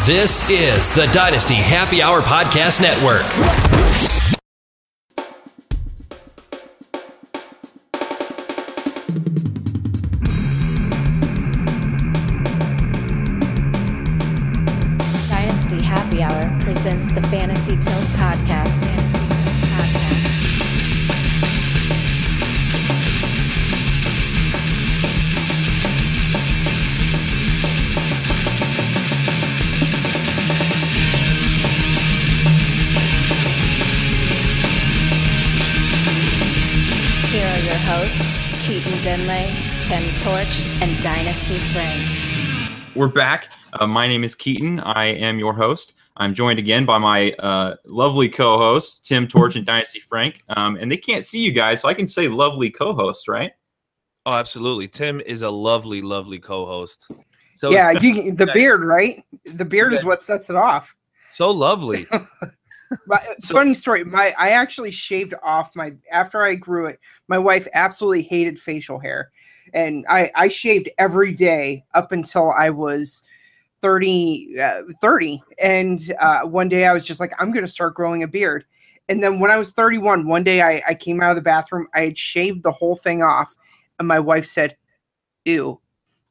This is the Dynasty Happy Hour Podcast Network. Dynasty Happy Hour presents the Fantasy Tilt Podcast. Here are your hosts, Keaton Denley, Tim Torch, and Dynasty Frank. We're back. My name is Keaton. I am your host. I'm joined again by my lovely co-host, Tim Torch and Dynasty Frank. And they can't see you guys, so I can say lovely co-host, right? Oh, absolutely. Tim is a lovely, lovely co-host. So yeah, the beard, right? The beard is what sets it off. So lovely. Funny story. I actually shaved off after I grew it. My wife absolutely hated facial hair, and I shaved every day up until I was 30. And one day I was just like, I'm going to start growing a beard. And then when I was 31, one day I came out of the bathroom. I had shaved the whole thing off, and my wife said, "Ew."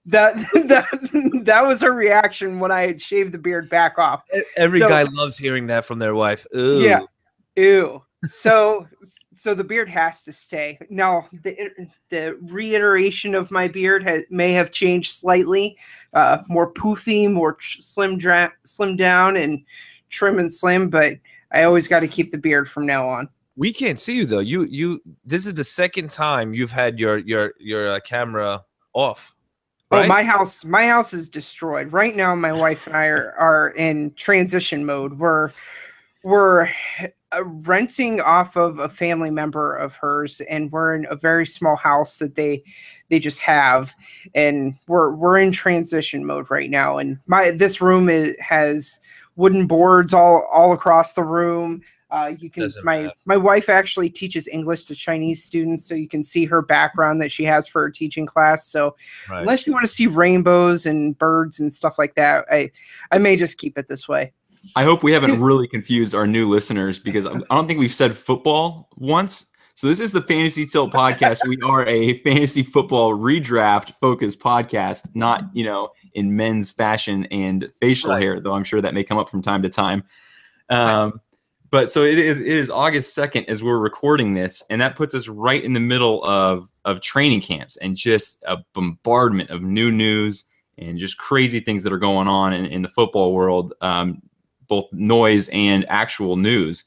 That was her reaction when I had shaved the beard back off. Every guy loves hearing that from their wife. Ooh. Yeah. Ew. So the beard has to stay. Now, the reiteration of my beard may have changed slightly, more poofy, more slim down, and trim and slim. But I always got to keep the beard from now on. We can't see you though. You. This is the second time you've had your camera off. Right? Oh, my house is destroyed right now. My wife and I are in transition mode. We're renting off of a family member of hers, and we're in a very small house that they just have, and we're in transition mode right now. And this room has wooden boards all across the room. You can my wife actually teaches English to Chinese students, so you can see her background that she has for her teaching class. So unless you want to see rainbows and birds and stuff like that, I may just keep it this way. I hope we haven't really confused our new listeners, because I don't think we've said football once. So this is the Fantasy Tilt Podcast. We are a fantasy football redraft focused podcast, not, in men's fashion and facial hair, though I'm sure that may come up from time to time. But so it is August 2nd as we're recording this, and that puts us right in the middle of training camps and just a bombardment of new news and just crazy things that are going on in the football world, both noise and actual news.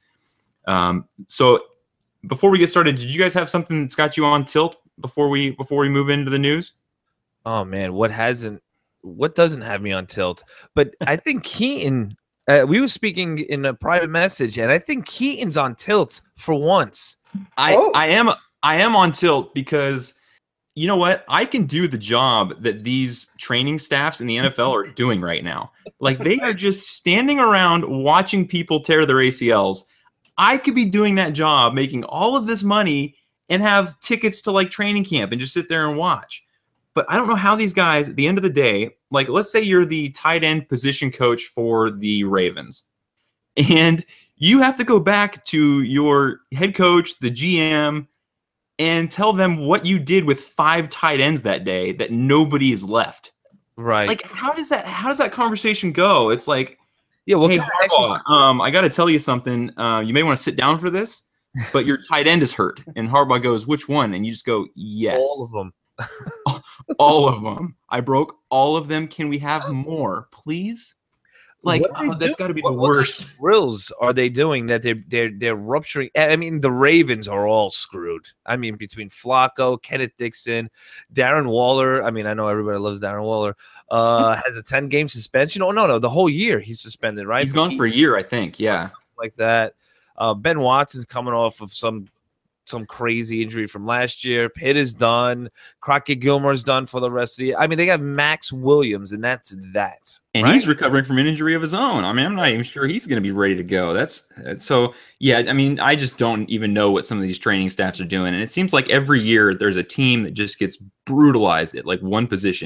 So before we get started, did you guys have something that's got you on tilt before we move into the news? Oh man, what doesn't have me on tilt? But I think Keaton. We were speaking in a private message, and I think Keaton's on tilt for once. I am on tilt because, you know what? I can do the job that these training staffs in the NFL are doing right now. Like, they are just standing around watching people tear their ACLs. I could be doing that job, making all of this money, and have tickets to training camp and just sit there and watch. But I don't know how these guys, at the end of the day, let's say you're the tight end position coach for the Ravens, and you have to go back to your head coach, the GM, and tell them what you did with 5 tight ends that day that nobody is left. Right. How does that conversation go? It's like, yeah, well, hey, Harbaugh, I got to tell you something. You may want to sit down for this, but your tight end is hurt. And Harbaugh goes, which one? And you just go, yes. All of them. All of them. I broke all of them. Can we have more, please? That's got to be the worst. What drills are they doing that they're rupturing? I mean, the Ravens are all screwed. I mean, between Flacco, Kenneth Dixon, Darren Waller. I mean, I know everybody loves Darren Waller. Has a 10-game suspension. Oh no, the whole year he's suspended, right? He's gone for a year, I think. Yeah, something like that. Ben Watson's coming off of some crazy injury from last year. Pitt is done. Crockett Gilmore's done for the rest of the year. I mean, they got Max Williams, and that's that. And right? He's recovering from an injury of his own. I mean, I'm not even sure he's going to be ready to go. That's so, yeah, I mean, I just don't even know what some of these training staffs are doing. And it seems like every year there's a team that just gets brutalized at one position.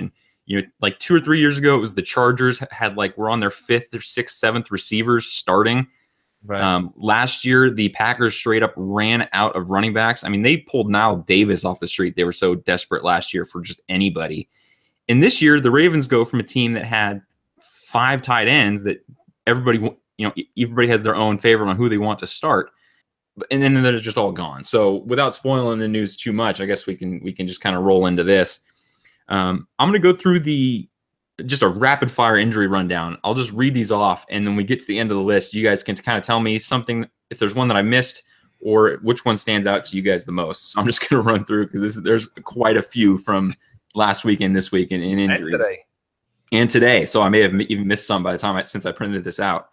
like 2 or 3 years ago, it was the Chargers had were on their 5th or 6th, 7th receivers starting. Right. Last year, the Packers straight up ran out of running backs. I mean, they pulled Nile Davis off the street. They were so desperate last year for just anybody. And this year, the Ravens go from a team that had 5 tight ends that everybody has their own favorite on who they want to start. And then they're just all gone. So without spoiling the news too much, I guess we can just kind of roll into this. I'm going to go through just a rapid fire injury rundown. I'll just read these off, and then we get to the end of the list. You guys can kind of tell me something, if there's one that I missed, or which one stands out to you guys the most. So I'm just going to run through because there's quite a few from last week and this week in injuries. And today. So I may have even missed some by the time since I printed this out.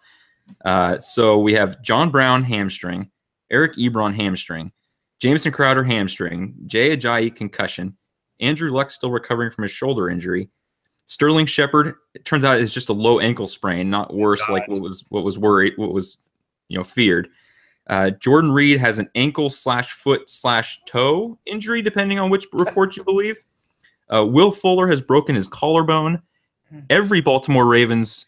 So we have John Brown hamstring, Eric Ebron hamstring, Jameson Crowder hamstring, Jay Ajayi concussion, Andrew Luck still recovering from his shoulder injury, Sterling Shepard, it turns out, is just a low ankle sprain, not worse like what was feared. Jordan Reed has an ankle/foot/toe injury, depending on which report you believe. Will Fuller has broken his collarbone. Every Baltimore Ravens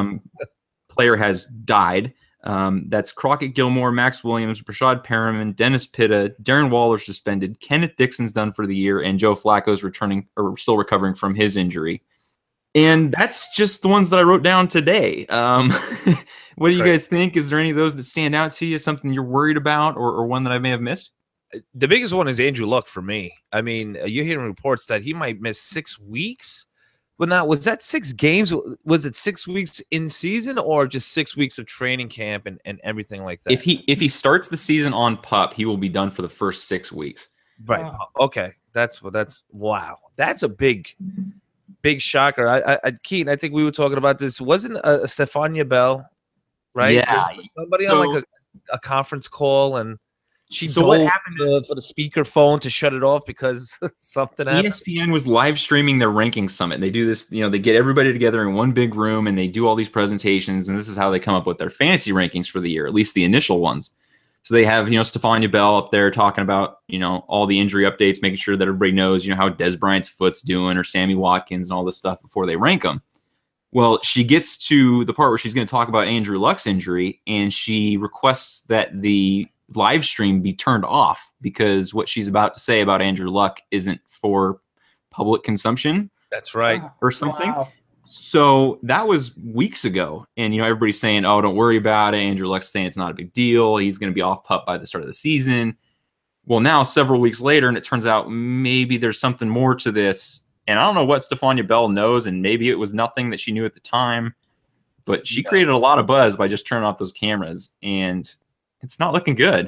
player has died. That's Crockett Gilmore, Max Williams, Brashad Perriman, Dennis Pitta, Darren Waller suspended, Kenneth Dixon's done for the year, and Joe Flacco's still recovering from his injury. And that's just the ones that I wrote down today. What do you guys think? Is there any of those that stand out to you, something you're worried about, or one that I may have missed? The biggest one is Andrew Luck for me. I mean, you're hearing reports that he might miss 6 weeks. But now, was that 6 games? Was it 6 weeks in season, or just 6 weeks of training camp and everything like that? If he starts the season on PUP, he will be done for the first 6 weeks. Right. Oh. Okay. That's wow. That's a big shocker. I Keaton, I think we were talking about this. Wasn't Stefania Bell, right? Yeah. Somebody on a conference call, and she what happened for the speaker phone to shut it off because something happened. ESPN was live streaming their ranking summit. They do this, they get everybody together in one big room and they do all these presentations, and this is how they come up with their fantasy rankings for the year, at least the initial ones. So they have, Stefania Bell up there talking about, all the injury updates, making sure that everybody knows, how Des Bryant's foot's doing, or Sammy Watkins and all this stuff before they rank them. Well, she gets to the part where she's going to talk about Andrew Luck's injury, and she requests that the live stream be turned off because what she's about to say about Andrew Luck isn't for public consumption. That's right. Or something. Wow. So that was weeks ago. And, everybody's saying, oh, don't worry about it. Andrew Luck's saying it's not a big deal. He's going to be off PUP by the start of the season. Well, now several weeks later, and it turns out maybe there's something more to this. And I don't know what Stefania Bell knows, and maybe it was nothing that she knew at the time, but she created a lot of buzz by just turning off those cameras, and it's not looking good.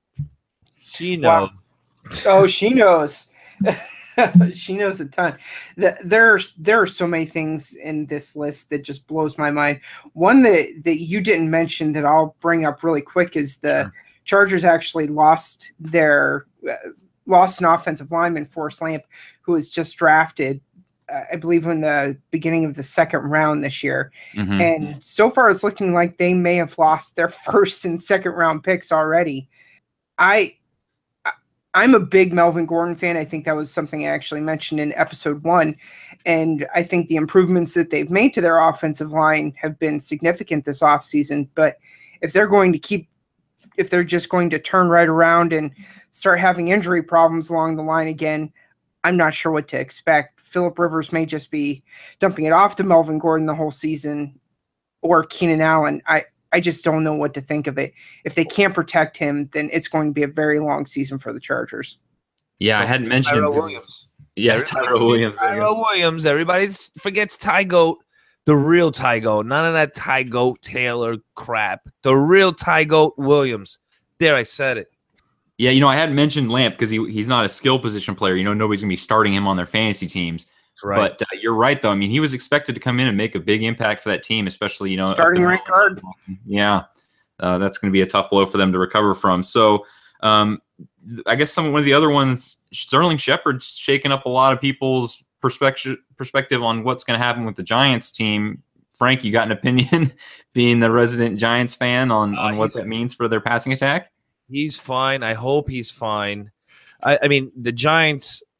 She knows. Wow. Oh, she knows. She knows a ton. There are so many things in this list that just blows my mind. One that you didn't mention that I'll bring up really quick is the Chargers actually lost an offensive lineman, Forrest Lamp, who was just drafted, I believe, in the beginning of the 2nd round this year. Mm-hmm. And so far, it's looking like they may have lost their 1st and 2nd round picks already. I'm a big Melvin Gordon fan. I think that was something I actually mentioned in episode 1. And I think the improvements that they've made to their offensive line have been significant this offseason. But if they're just going to turn right around and start having injury problems along the line again, I'm not sure what to expect. Phillip Rivers may just be dumping it off to Melvin Gordon the whole season, or Keenan Allen. I just don't know what to think of it. If they can't protect him, then it's going to be a very long season for the Chargers. Yeah, I hadn't mentioned Tyrell Williams. Yeah, Tyrell Williams. Tyrell Williams. Everybody forgets Ty Goat, the real Ty Goat. None of that Ty Goat Taylor crap. The real Ty Goat Williams. There, I said it. Yeah, I hadn't mentioned Lamp because he's not a skill position player. Nobody's going to be starting him on their fantasy teams. Right. But you're right, though. I mean, he was expected to come in and make a big impact for that team, especially, starting right guard. Yeah, that's going to be a tough blow for them to recover from. So I guess one of the other ones, Sterling Shepard's shaking up a lot of people's perspective on what's going to happen with the Giants team. Frank, you got an opinion, being the resident Giants fan, on what that means for their passing attack? He's fine. I hope he's fine. I mean, the Giants,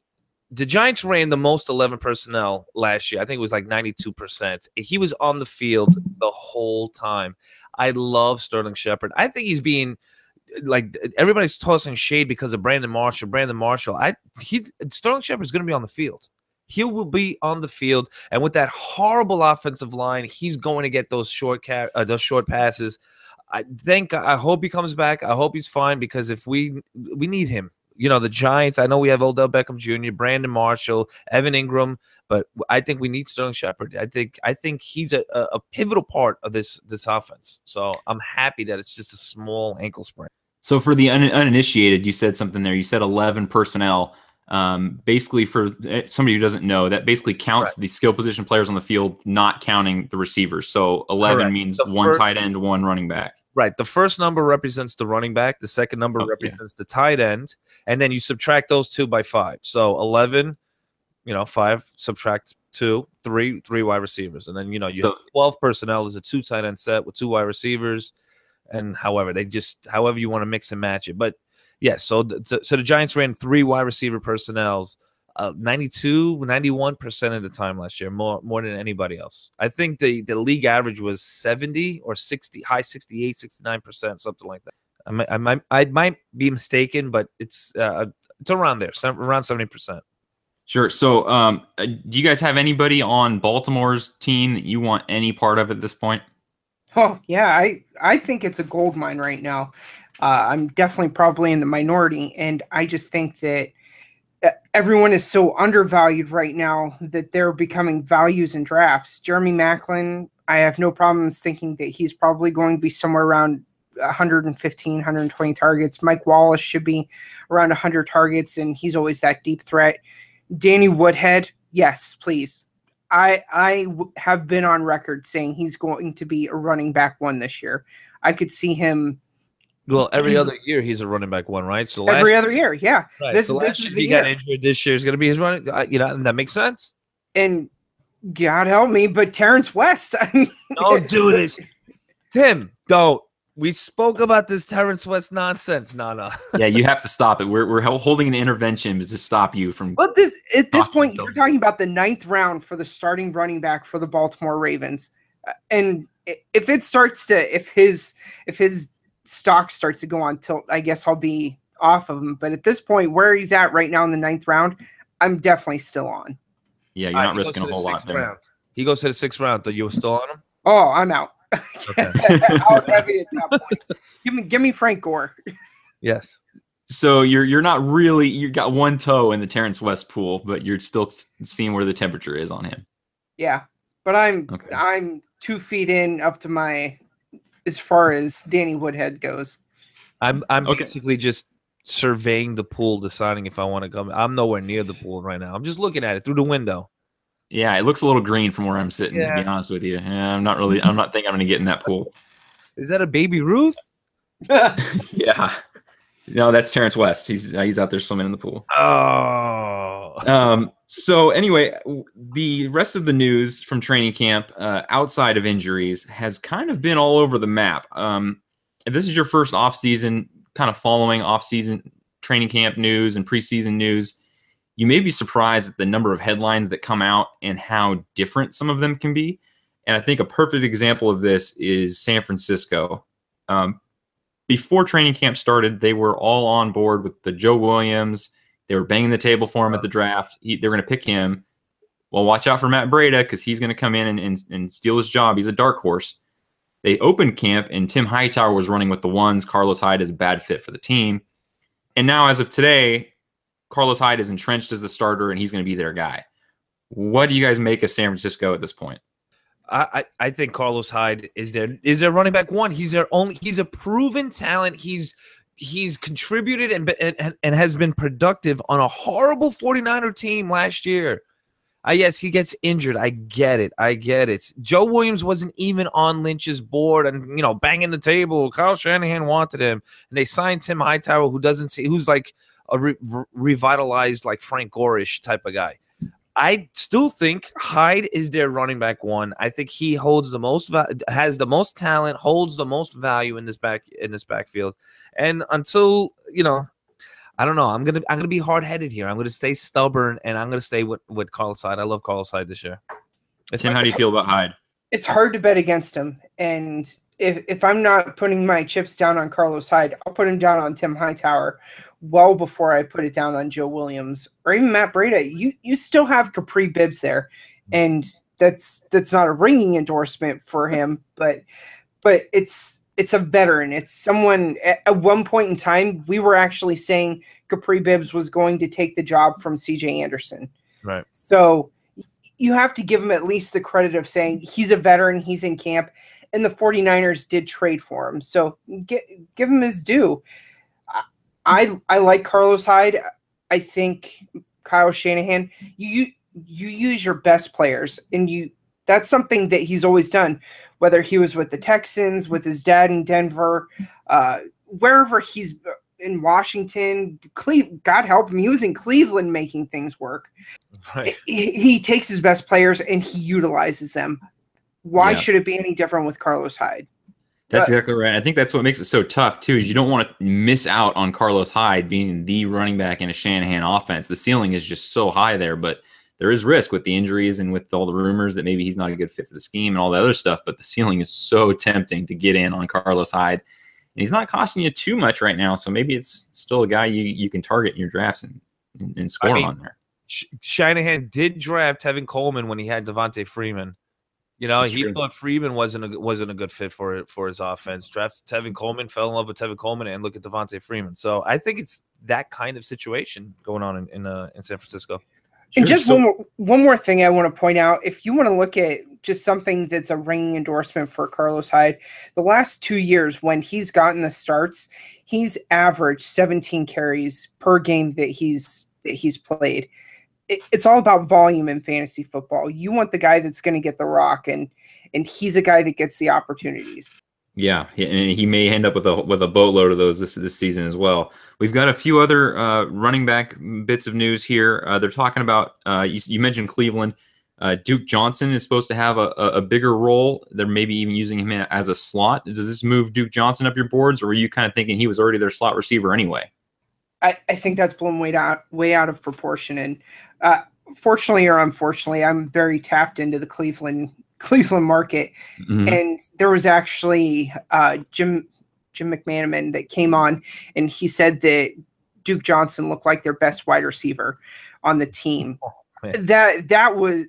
the Giants ran the most 11 personnel last year. I think it was like 92%. He was on the field the whole time. I love Sterling Shepard. I think he's being like everybody's tossing shade because of Brandon Marshall. Sterling Shepard is going to be on the field. He will be on the field, and with that horrible offensive line, he's going to get those short passes. I hope he comes back. I hope he's fine because if we need him. You know, the Giants, I know we have Odell Beckham Jr., Brandon Marshall, Evan Ingram, but I think we need Sterling Shepard. I think he's a pivotal part of this offense. So I'm happy that it's just a small ankle sprain. So for the uninitiated, you said something there. You said 11 personnel. Basically, for somebody who doesn't know, that basically counts the skill position players on the field, not counting the receivers. So 11 means one tight end, one running back. Right. The first number represents the running back. The second number represents the tight end. And then you subtract those two by 5. So 11, 5 subtract 2, 3 wide receivers. And then, you have 12 personnel is a 2 tight end set with 2 wide receivers. And however you want to mix and match it. But yes, so the Giants ran 3 wide receiver personnels 91% of the time last year, more than anybody else. I think the league average was 70 or 60, high 68, 69%, something like that. I might be mistaken, but it's around there, around 70%. Sure. So do you guys have anybody on Baltimore's team that you want any part of at this point? Oh, yeah. I think it's a gold mine right now. I'm definitely probably in the minority, and I just think that everyone is so undervalued right now that they're becoming values in drafts. Jeremy Maclin, I have no problems thinking that he's probably going to be somewhere around 115, 120 targets. Mike Wallace should be around 100 targets, and he's always that deep threat. Danny Woodhead, yes, please. I have been on record saying he's going to be a running back 1 this year. I could see him. Well, every other year he's a running back 1, right? So every other year, yeah. Right. Last year he got injured. This year is going to be his running. And that makes sense. And God help me, but Terrence West. Don't do this, Tim. Don't. We spoke about this Terrence West nonsense. No. Yeah, you have to stop it. We're holding an intervention to stop you from. But at this point, you're talking about the 9th round for the starting running back for the Baltimore Ravens, and if his stock starts to go on tilt, I guess I'll be off of him. But at this point, where he's at right now in the 9th round, I'm definitely still on. Yeah, you're not risking a whole lot there. He goes to the 6th round. Are you still on him? Oh, I'm out. Okay. Out heavy at that point. Give me Frank Gore. Yes. So you're not really, you got one toe in the Terrence West pool, but you're still seeing where the temperature is on him. Yeah, but I'm 2 feet in up to my, as far as Danny Woodhead goes. I'm basically just surveying the pool, deciding if I want to come. I'm nowhere near the pool right now. I'm just looking at it through the window. Yeah, it looks a little green from where I'm sitting, to be honest with you. Yeah, I'm not thinking I'm going to get in that pool. Is that a Baby Ruth? Yeah. No, that's Terrence West. He's out there swimming in the pool. Oh. So anyway, the rest of the news from training camp, outside of injuries, has kind of been all over the map. If this is your first off-season, kind of following off-season training camp news and preseason news, you may be surprised at the number of headlines that come out and how different some of them can be. And I think a perfect example of this is San Francisco. Before training camp started, they were all on board with the Joe Williams. They were banging the table for him at the draft. They were going to pick him. Well, watch out for Matt Breida because he's going to come in and steal his job. He's a dark horse. They opened camp, and Tim Hightower was running with the ones. Carlos Hyde is a bad fit for the team. And now, as of today, Carlos Hyde is entrenched as the starter, and he's going to be their guy. What do you guys make of San Francisco at this point? I think Carlos Hyde is their running back 1. He's a proven talent. He's contributed and has been productive on a horrible 49er team last year. Yes, he gets injured. I get it. Joe Williams wasn't even on Lynch's board and, banging the table. Kyle Shanahan wanted him, and they signed Tim Hightower, who's like a revitalized, like Frank Gore-ish type of guy. I still think Hyde is their running back 1. I think he holds the most, has the most talent, holds the most value in this backfield. And until I don't know. I'm gonna be hard headed here. I'm gonna stay stubborn, and I'm gonna stay with Carlos Hyde. I love Carlos Hyde this year. Tim, how do you feel about Hyde? It's hard to bet against him, and if I'm not putting my chips down on Carlos Hyde, I'll put him down on Tim Hightower well before I put it down on Joe Williams or even Matt Breida. You still have Capri Bibbs there, and that's not a ringing endorsement for him, but it's a veteran. It's someone at one point in time we were actually saying Capri Bibbs was going to take the job from CJ Anderson. Right. So you have to give him at least the credit of saying he's a veteran, he's in camp, and the 49ers did trade for him. So give him his due. I like Carlos Hyde. I think Kyle Shanahan, you use your best players, and that's something that he's always done, whether he was with the Texans, with his dad in Denver, wherever he's in Washington, God help him, he was in Cleveland making things work. Right. He takes his best players and he utilizes them. Why should it be any different with Carlos Hyde? That's exactly right. I think that's what makes it so tough, too, is you don't want to miss out on Carlos Hyde being the running back in a Shanahan offense. The ceiling is just so high there, but there is risk with the injuries and with all the rumors that maybe he's not a good fit for the scheme and all the other stuff, but the ceiling is so tempting to get in on Carlos Hyde. And he's not costing you too much right now, so maybe it's still a guy you can target in your drafts and score on there. Shanahan did draft Tevin Coleman when he had Devontae Freeman. You know, he thought Freeman wasn't a good fit for his offense. Drafted Tevin Coleman, fell in love with Tevin Coleman, and look at Devontae Freeman. So I think it's that kind of situation going on in San Francisco. And just one more thing I want to point out. If you want to look at just something that's a ringing endorsement for Carlos Hyde, the last 2 years when he's gotten the starts, he's averaged 17 carries per game that he's played. It's all about volume in fantasy football. You want the guy that's going to get the rock, and he's a guy that gets the opportunities. Yeah, and he may end up with a boatload of those this season as well. We've got a few other running back bits of news here. They're talking about you mentioned Cleveland. Duke Johnson is supposed to have a bigger role. They're maybe even using him as a slot. Does this move Duke Johnson up your boards, or were you kind of thinking he was already their slot receiver anyway? I think that's blown way out of proportion. And fortunately or unfortunately, I'm very tapped into the Cleveland market. Mm-hmm. And there was actually Jim McManaman that came on, and he said that Duke Johnson looked like their best wide receiver on the team. Oh, that was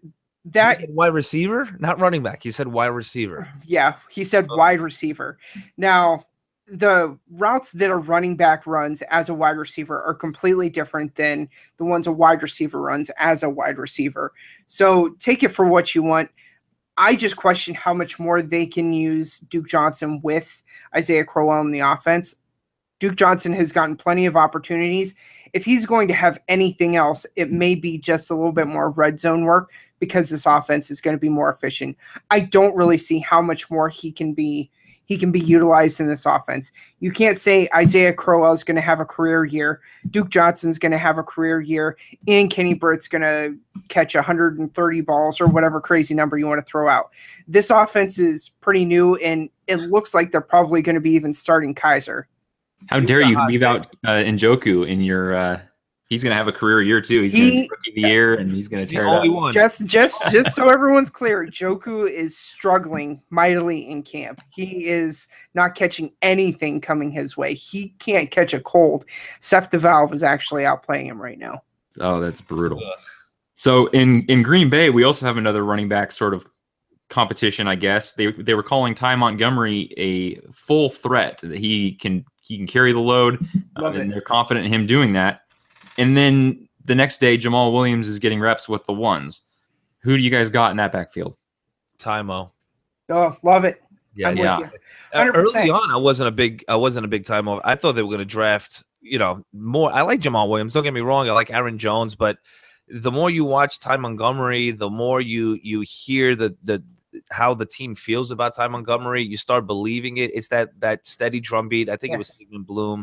wide receiver, not running back. He said wide receiver. Yeah, he said wide receiver. Now, the routes that a running back runs as a wide receiver are completely different than the ones a wide receiver runs as a wide receiver. So take it for what you want. I just question how much more they can use Duke Johnson with Isaiah Crowell in the offense. Duke Johnson has gotten plenty of opportunities. If he's going to have anything else, it may be just a little bit more red zone work because this offense is going to be more efficient. I don't really see how much more he can be utilized in this offense. You can't say Isaiah Crowell is going to have a career year, Duke Johnson's going to have a career year, and Kenny Britt's going to catch 130 balls or whatever crazy number you want to throw out. This offense is pretty new, and it looks like they're probably going to be even starting Kaiser. How dare you leave out Njoku in your he's going to have a career year too. He's going to be rookie of the year, and he's going to tear it up. One. Just so everyone's clear, Njoku is struggling mightily in camp. He is not catching anything coming his way. He can't catch a cold. Seth DeValve is actually outplaying him right now. Oh, that's brutal. Ugh. So in Green Bay, we also have another running back sort of competition, I guess. They were calling Ty Montgomery a full threat. He can carry the load, and they're confident in him doing that. And then the next day, Jamal Williams is getting reps with the ones. Who do you guys got in that backfield? Tymo. Oh, love it. Yeah. Early on, I wasn't a big Tymo. I thought they were going to draft, more. I like Jamal Williams. Don't get me wrong. I like Aaron Jones, but the more you watch Ty Montgomery, the more you hear the how the team feels about Ty Montgomery. You start believing it. It's that steady drumbeat. I think it was Stephen Bloom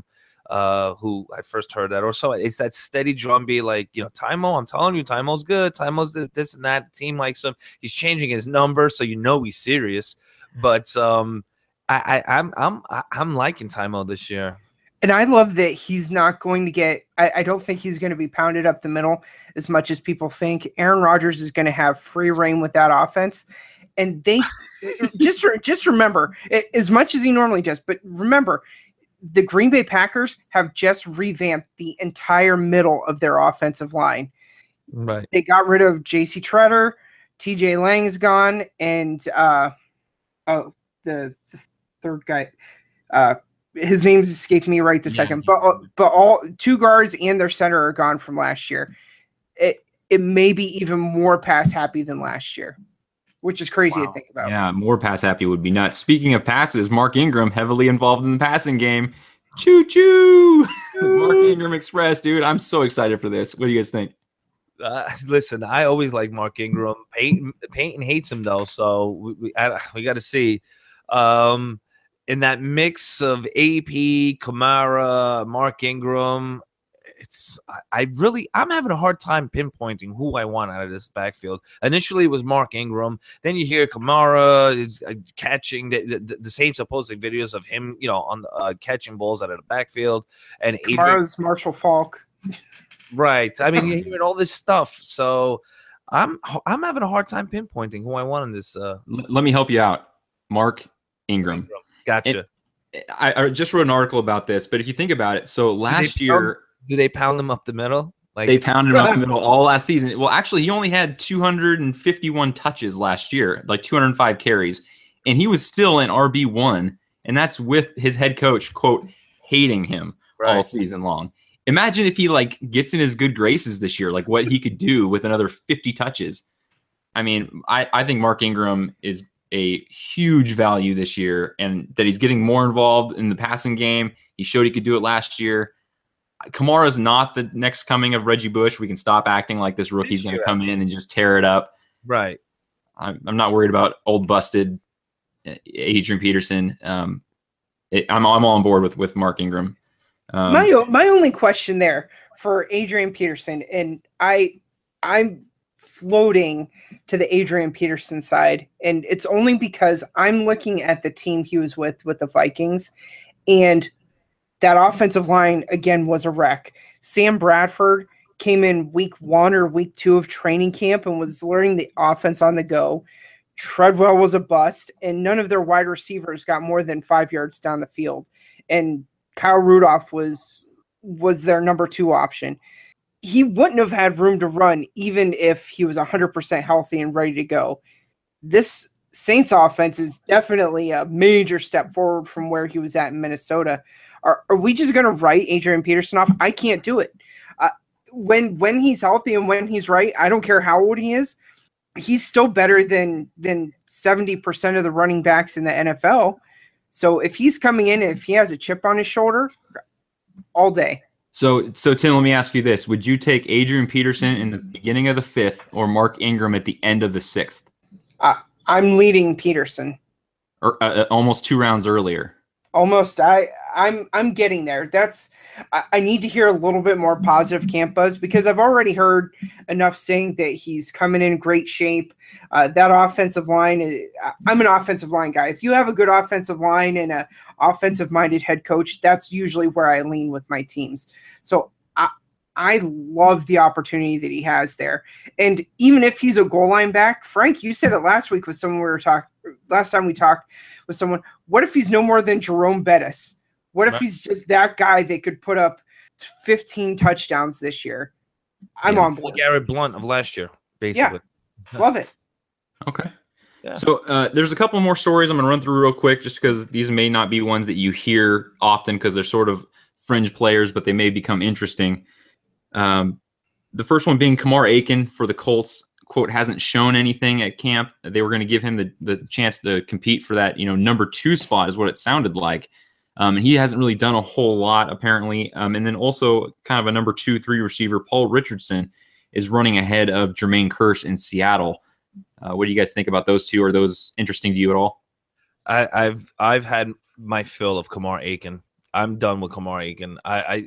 who I first heard that, or so. It's that steady drumbeat, like, Tymo, I'm telling you, Tymo's good. Tymo's this and that. The team likes him. He's changing his number, so he's serious. But I'm liking Tymo this year. And I love that he's not going to get – I don't think he's going to be pounded up the middle as much as people think. Aaron Rodgers is going to have free reign with that offense. And they just remember, as much as he normally does, but remember, the Green Bay Packers have just revamped the entire middle of their offensive line. Right. They got rid of J.C. Treader, T.J. Lang's gone, and the third guy his name's escaped me right this second, but all two guards and their center are gone from last year. It may be even more pass happy than last year, which is crazy to think about. Yeah, more pass happy would be nuts. Speaking of passes, Mark Ingram heavily involved in the passing game. Choo choo, Mark Ingram Express, dude. I'm so excited for this. What do you guys think? Listen, I always like Mark Ingram. Peyton hates him though, so we got to see. In that mix of AP, Kamara, Mark Ingram, I'm having a hard time pinpointing who I want out of this backfield. Initially, it was Mark Ingram. Then you hear Kamara is catching. The Saints are posting videos of him, on catching balls out of the backfield. And Kamara's Marshall Faulk. Right. I mean, you're hearing all this stuff. So I'm having a hard time pinpointing who I want in this. Let me help you out. Mark Ingram. Gotcha. I just wrote an article about this, but if you think about it, so last year, do they pound him up the middle? They pounded him up the middle all last season. Well, actually, he only had 251 touches last year, like 205 carries, and he was still an RB1, and that's with his head coach, quote, hating him all season long. Imagine if he gets in his good graces this year, like what he could do with another 50 touches. I mean, I think Mark Ingram is a huge value this year, and that he's getting more involved in the passing game. He showed he could do it last year. Kamara's not the next coming of Reggie Bush. We can stop acting like this rookie's going to come in and just tear it up. Right. I'm not worried about old busted Adrian Peterson. I'm all on board with Mark Ingram. My only question there for Adrian Peterson, and I'm floating to the Adrian Peterson side, and it's only because I'm looking at the team he was with the Vikings, and that offensive line again was a wreck. Sam Bradford came in week 1 or week 2 of training camp and was learning the offense on the go. Treadwell was a bust, and none of their wide receivers got more than 5 yards down the field. And Kyle Rudolph was their number 2 option. He wouldn't have had room to run even if he was 100% healthy and ready to go. This Saints offense is definitely a major step forward from where he was at in Minnesota. Are we just going to write Adrian Peterson off? I can't do it. When he's healthy and when he's right, I don't care how old he is, he's still better than 70% of the running backs in the NFL. So if he's coming in and if he has a chip on his shoulder, all day. So Tim, let me ask you this. Would you take Adrian Peterson in the beginning of the 5th or Mark Ingram at the end of the 6th? I'm leading Peterson. Or almost 2 rounds earlier. Almost. I'm getting there. I need to hear a little bit more positive camp buzz because I've already heard enough saying that he's coming in great shape. That offensive line, I'm an offensive line guy. If you have a good offensive line and an offensive-minded head coach, that's usually where I lean with my teams. So I love the opportunity that he has there. And even if he's a goal line back, Frank, you said it last week with someone last time we talked with someone, what if he's no more than Jerome Bettis? What if he's just that guy that could put up 15 touchdowns this year? I'm on board. Garrett Blunt of last year, basically. Yeah, love it. Okay. Yeah. So there's a couple more stories I'm going to run through real quick just because these may not be ones that you hear often because they're sort of fringe players, but they may become interesting. The first one being Kamar Aiken for the Colts, quote, hasn't shown anything at camp. They were going to give him the chance to compete for that, number 2 spot is what it sounded like. And he hasn't really done a whole lot, apparently. And then also kind of a number 2-3 receiver, Paul Richardson, is running ahead of Jermaine Kearse in Seattle. What do you guys think about those two? Are those interesting to you at all? I've had my fill of Kamar Aiken. I'm done with Kamar Aiken.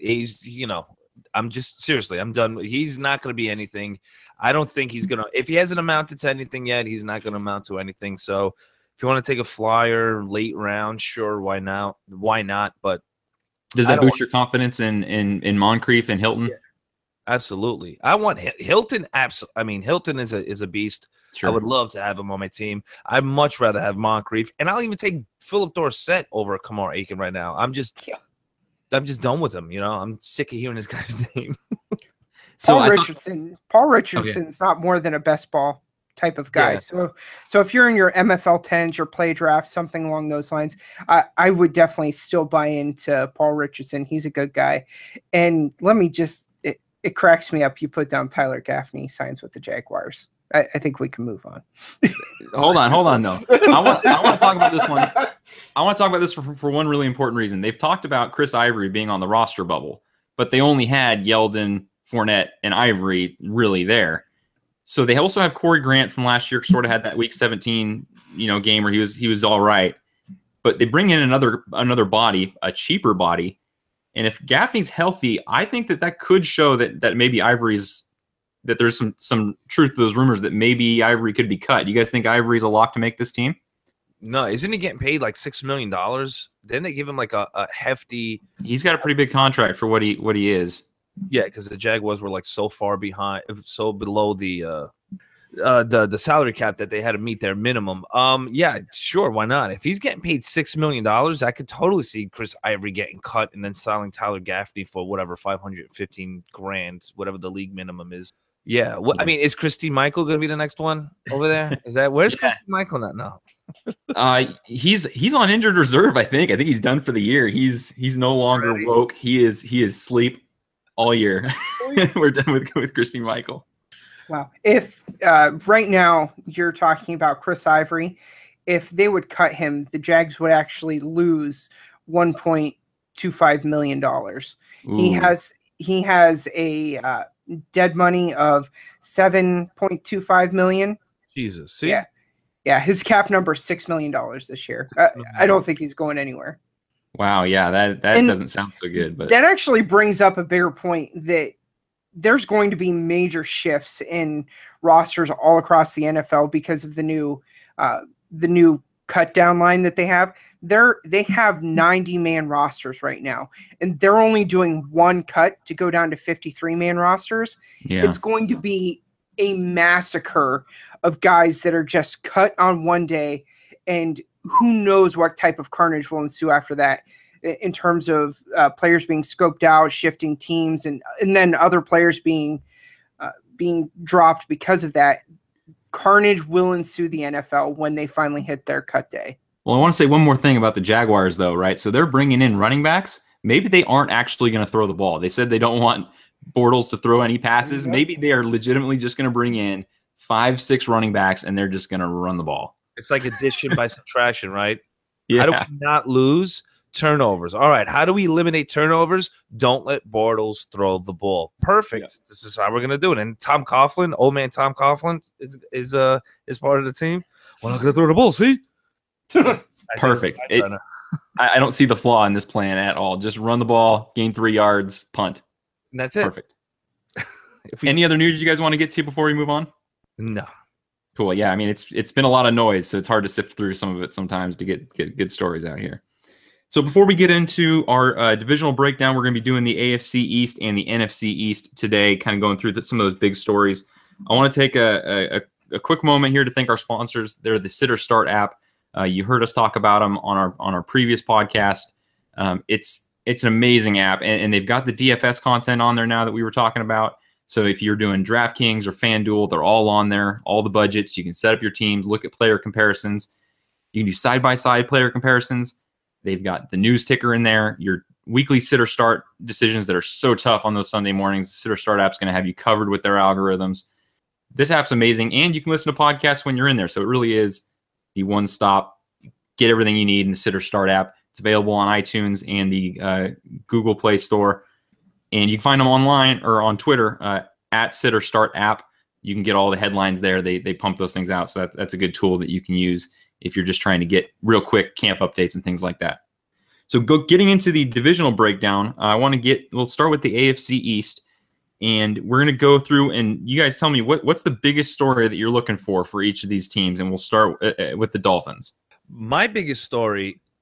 I'm just seriously, I'm done. He's not going to be anything. I don't think he's going to, if he hasn't amounted to anything yet, he's not going to amount to anything. So if you want to take a flyer late round, sure, why not? But Does that boost your confidence in Moncrief and Hilton? Yeah, absolutely. I want Hilton. I mean, Hilton is a beast. Sure. I would love to have him on my team. I'd much rather have Moncrief, and I'll even take Philip Dorsett over Kamar Aiken right now. I'm just done with him. I'm sick of hearing this guy's name. Paul Richardson's not more than a best ball type of guy. Yeah. So if you're in your MFL 10s, your play draft, something along those lines, I would definitely still buy into Paul Richardson. He's a good guy. And let me just, it cracks me up. You put down Tyler Gaffney signs with the Jaguars. I think we can move on. Hold on. No, I want to talk about this one. I want to talk about this for one really important reason. They've talked about Chris Ivory being on the roster bubble, but they only had Yeldon, Fournette, and Ivory really there. So they also have Corey Grant from last year, sort of had that Week 17, game where he was all right. But they bring in another body, a cheaper body, and if Gaffney's healthy, I think that could show that maybe Ivory's. That there's some truth to those rumors that maybe Ivory could be cut. You guys think Ivory's a lock to make this team? No, isn't he getting paid like $6 million? Didn't they give him like a hefty? He's got a pretty big contract for what he is. Yeah, because the Jaguars were like so far behind, so below the salary cap that they had to meet their minimum. Yeah, sure, why not? If he's getting paid $6 million, I could totally see Chris Ivory getting cut and then signing Tyler Gaffney for whatever $515,000, whatever the league minimum is. Yeah, I mean, is Christine Michael going to be the next one over there? Is that where's Christine Michael at now? He's on injured reserve. I think he's done for the year. He's no longer woke. He is sleep all year. We're done with Christine Michael. Wow. If right now you're talking about Chris Ivory, if they would cut him, the Jags would actually lose $1.25 million. Ooh. He has a dead money of $7.25 million. Jesus. See? Yeah. His cap number is $6 million this year. I don't think he's going anywhere. Wow. Yeah. That doesn't sound so good, but that actually brings up a bigger point that there's going to be major shifts in rosters all across the NFL because of the new cut down line that they have. They have 90-man rosters right now, and they're only doing one cut to go down to 53-man rosters. Yeah. It's going to be a massacre of guys that are just cut on one day, and who knows what type of carnage will ensue after that in terms of players being scoped out, shifting teams, and then other players being dropped because of that. Carnage will ensue the NFL when they finally hit their cut day. Well, I want to say one more thing about the Jaguars, though, right? So they're bringing in running backs. Maybe they aren't actually going to throw the ball. They said they don't want Bortles to throw any passes. Mm-hmm. Maybe they are legitimately just going to bring in 5-6 running backs, and they're just going to run the ball. It's like addition by subtraction, right? Yeah. How do we not lose turnovers? All right, how do we eliminate turnovers? Don't let Bortles throw the ball. Perfect. Yeah. This is how we're going to do it. And Tom Coughlin, old man Tom Coughlin, is part of the team. We're not going to throw the ball, see? Perfect. I don't see the flaw in this plan at all. Just run the ball, gain 3 yards, punt. And that's it. Perfect. Any other news you guys want to get to before we move on? No. Cool. Yeah, I mean, it's been a lot of noise, so it's hard to sift through some of it sometimes to get good stories out here. So before we get into our divisional breakdown, we're going to be doing the AFC East and the NFC East today, kind of going through some of those big stories. I want to take a quick moment here to thank our sponsors. They're the Sitter Start app. You heard us talk about them on our previous podcast. It's an amazing app, and they've got the DFS content on there now that we were talking about. So if you're doing DraftKings or FanDuel, they're all on there, all the budgets. You can set up your teams, look at player comparisons. You can do side-by-side player comparisons. They've got the news ticker in there, your weekly Sitter Start decisions that are so tough on those Sunday mornings. The Sitter Start app's going to have you covered with their algorithms. This app's amazing, and you can listen to podcasts when you're in there. So it really is the one-stop, get everything you need in the Sitter Start app. It's available on iTunes and the Google Play Store. And you can find them online or on Twitter at Sitter Start app. You can get all the headlines there. They pump those things out. So that's a good tool that you can use if you're just trying to get real quick camp updates and things like that. So getting into the divisional breakdown, we'll start with the AFC East. And we're going to go through, and you guys tell me what's the biggest story that you're looking for each of these teams. And we'll start with the Dolphins. My biggest story,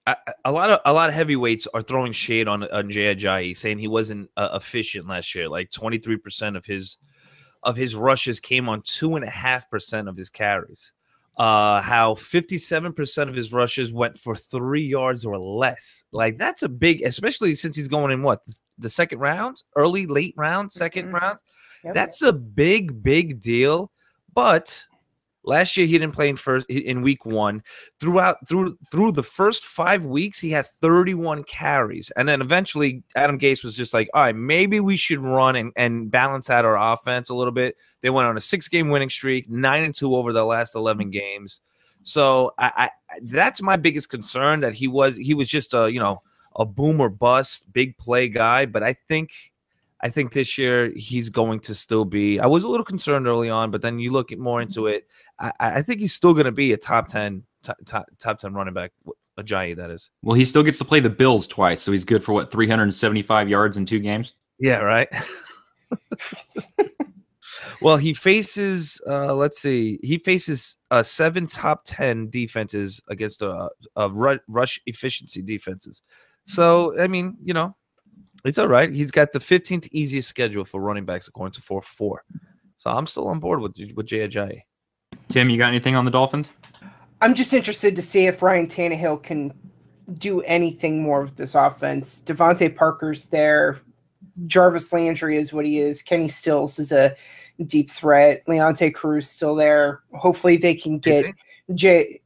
a lot of heavyweights are throwing shade on Jay Ajayi, saying he wasn't efficient last year. Like 23% of his rushes came on 2.5% of his carries. How 57% of his rushes went for 3 yards or less. Like that's a big, especially since he's going in the second round, late round, second round. Yep. That's a big deal. But last year he didn't play in week 1. Through the first 5 weeks, he had 31 carries, and then eventually Adam Gase was just like, all right, maybe we should run and balance out our offense a little bit. They went on a 6-game winning streak, 9-2 over the last 11 games. So I that's my biggest concern, that he was just a boom or bust big play guy. But I think this year he's going to still be. I was a little concerned early on, but then you look more into it. I think he's still going to be a top 10 running back. Ajayi, that is. Well, he still gets to play the Bills twice, so he's good for 375 yards in 2 games. Yeah, right. Well, he faces. Let's see. He faces 7 top 10 defenses against rush efficiency defenses. So I mean, it's all right. He's got the 15th easiest schedule for running backs according to 4-4. So I'm still on board with Jay Ajayi. Tim, you got anything on the Dolphins? I'm just interested to see if Ryan Tannehill can do anything more with this offense. Devontae Parker's there. Jarvis Landry is what he is. Kenny Stills is a deep threat. Leonte Cruz still there. Hopefully they can get Jay.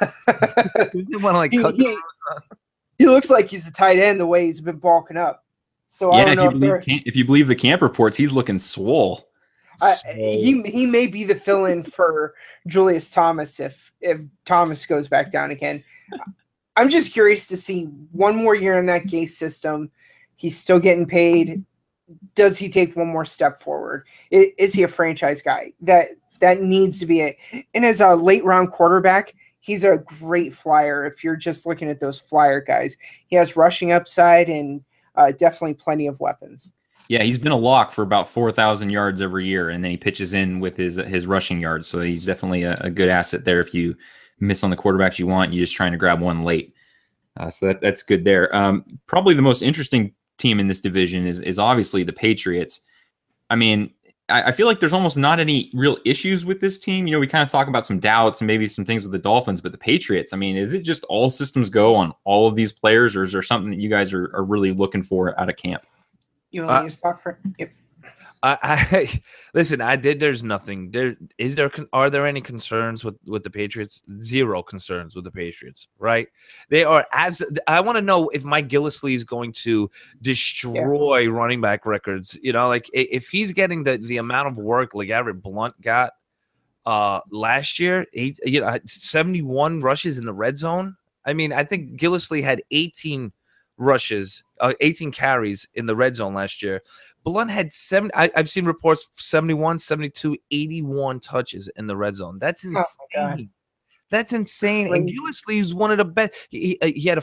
He looks like he's a tight end the way he's been bulking up. So I don't know if you believe the camp reports, he's looking swole. He may be the fill-in for Julius Thomas if Thomas goes back down again. I'm just curious to see one more year in that Gase system. He's still getting paid. Does he take one more step forward? Is he a franchise guy? That needs to be it. And as a late-round quarterback, he's a great flyer if you're just looking at those flyer guys. He has rushing upside and definitely plenty of weapons. Yeah, he's been a lock for about 4,000 yards every year, and then he pitches in with his rushing yards. So he's definitely a good asset there. If you miss on the quarterbacks you want, you're just trying to grab one late. So that's good there. Probably the most interesting team in this division is obviously the Patriots. I mean, I feel like there's almost not any real issues with this team. We kind of talk about some doubts and maybe some things with the Dolphins, but the Patriots, I mean, is it just all systems go on all of these players, or is there something that you guys are really looking for out of camp? You want me to stop for? Yep. Listen. There's nothing. Are there any concerns with the Patriots? Zero concerns with the Patriots. Right? They are I want to know if Mike Gillislee is going to destroy running back records. Like if he's getting the amount of work LeGarrette Blount got last year, 71 rushes in the red zone. I mean, I think Gillislee had 18 rushes, 18 carries in the red zone last year. Blount had 7. I've seen reports 71, 72, 81 touches in the red zone. That's insane. That's insane. And Gillislee is one of the best. He had a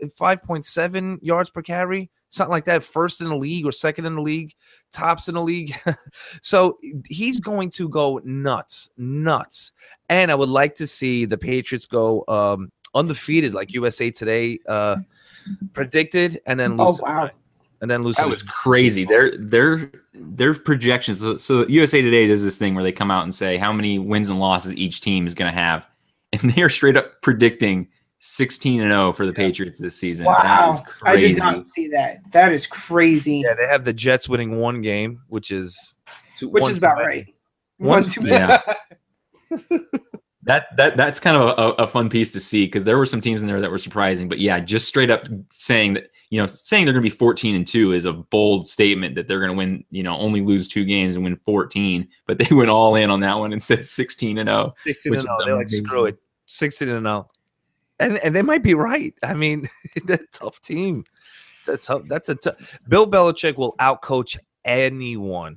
5.7 yards per carry, something like that. First in the league or second in the league, tops in the league. So he's going to go nuts. And I would like to see the Patriots go undefeated like USA Today predicted, and then lose. Oh, wow. And then lose. That was crazy. Their projections. So USA Today does this thing where they come out and say how many wins and losses each team is going to have, and they are straight up predicting 16-0 for the Patriots this season. Wow, I did not see that. That is crazy. Yeah, they have the Jets winning 1 game, which is about right. 1-2. Yeah. That's kind of a fun piece to see, because there were some teams in there that were surprising. But yeah, just straight up saying that, saying they're going to be 14-2 is a bold statement that they're going to win, only lose 2 games and win 14. But they went all in on that one and said 16-0. 16-0. They're like, screw it, 16-0, and they might be right. I mean, that's a tough team. That's a tough. Bill Belichick will outcoach anyone.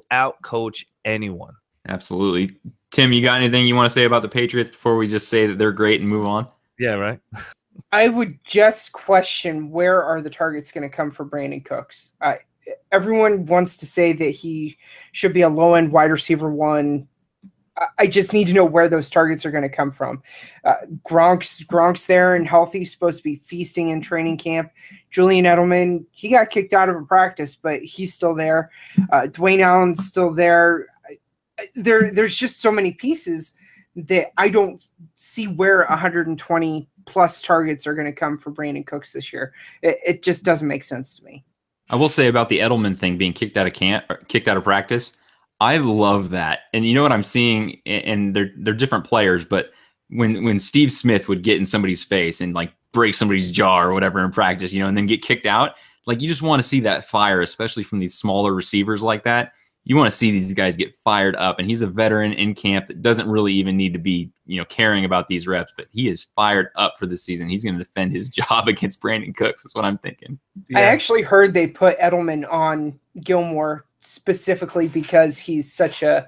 Absolutely. Tim, you got anything you want to say about the Patriots before we just say that they're great and move on? Yeah, right. I would just question, where are the targets going to come for Brandon Cooks? Everyone wants to say that he should be a low-end wide receiver 1. I just need to know where those targets are going to come from. Gronk's there and healthy, supposed to be feasting in training camp. Julian Edelman, he got kicked out of a practice, but he's still there. Dwayne Allen's still there. There's just so many pieces that I don't see where 120 plus targets are going to come for Brandon Cooks this year. It just doesn't make sense to me. I will say about the Edelman thing being kicked out of camp, or kicked out of practice. I love that. And you know what I'm seeing, and they're different players, but when Steve Smith would get in somebody's face and like break somebody's jaw or whatever in practice, you know, and then get kicked out, like you just want to see that fire, especially from these smaller receivers like that. You want to see these guys get fired up, and he's a veteran in camp that doesn't really even need to be, you know, caring about these reps, but he is fired up for the season. He's going to defend his job against Brandon Cooks. That's what I'm thinking. Yeah. I actually heard they put Edelman on Gilmore specifically because he's such a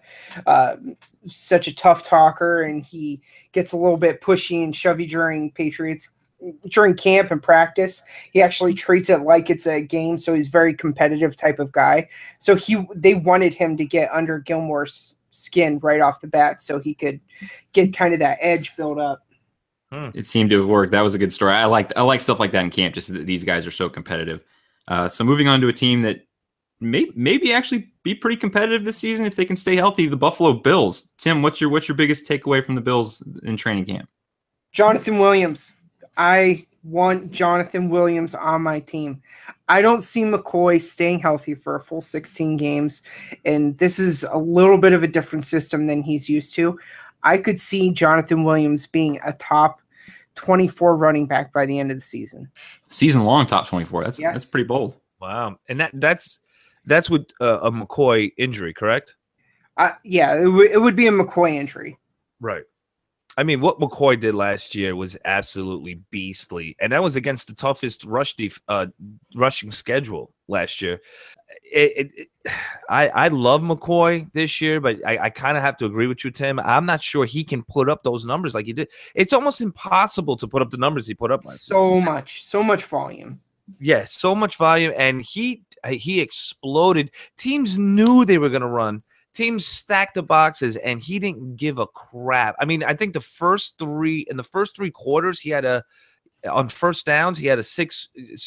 tough talker, and he gets a little bit pushy and shovey during camp and practice. He actually treats it like it's a game, so he's a very competitive type of guy. So they wanted him to get under Gilmore's skin right off the bat so he could get kind of that edge built up. It seemed to have worked. That was a good story. I like stuff like that in camp, just that these guys are so competitive. So moving on to a team that maybe actually be pretty competitive this season if they can stay healthy, the Buffalo Bills. Tim, what's your biggest takeaway from the Bills in training camp? Jonathan Williams. I want Jonathan Williams on my team. I don't see McCoy staying healthy for a full 16 games, and this is a little bit of a different system than he's used to. I could see Jonathan Williams being a top 24 running back by the end of the season. Season-long top 24. That's pretty bold. Wow. And that's with a McCoy injury, correct? Yeah, it would be a McCoy injury. Right. I mean, what McCoy did last year was absolutely beastly, and that was against the toughest rushing schedule last year. I love McCoy this year, but I kind of have to agree with you, Tim. I'm not sure he can put up those numbers like he did. It's almost impossible to put up the numbers he put up last year. So much volume. Yes, so much volume, and he exploded. Teams knew they were going to run. Teams stacked the boxes, and he didn't give a crap. I mean, I think the first three quarters, he had on first downs, he had a 6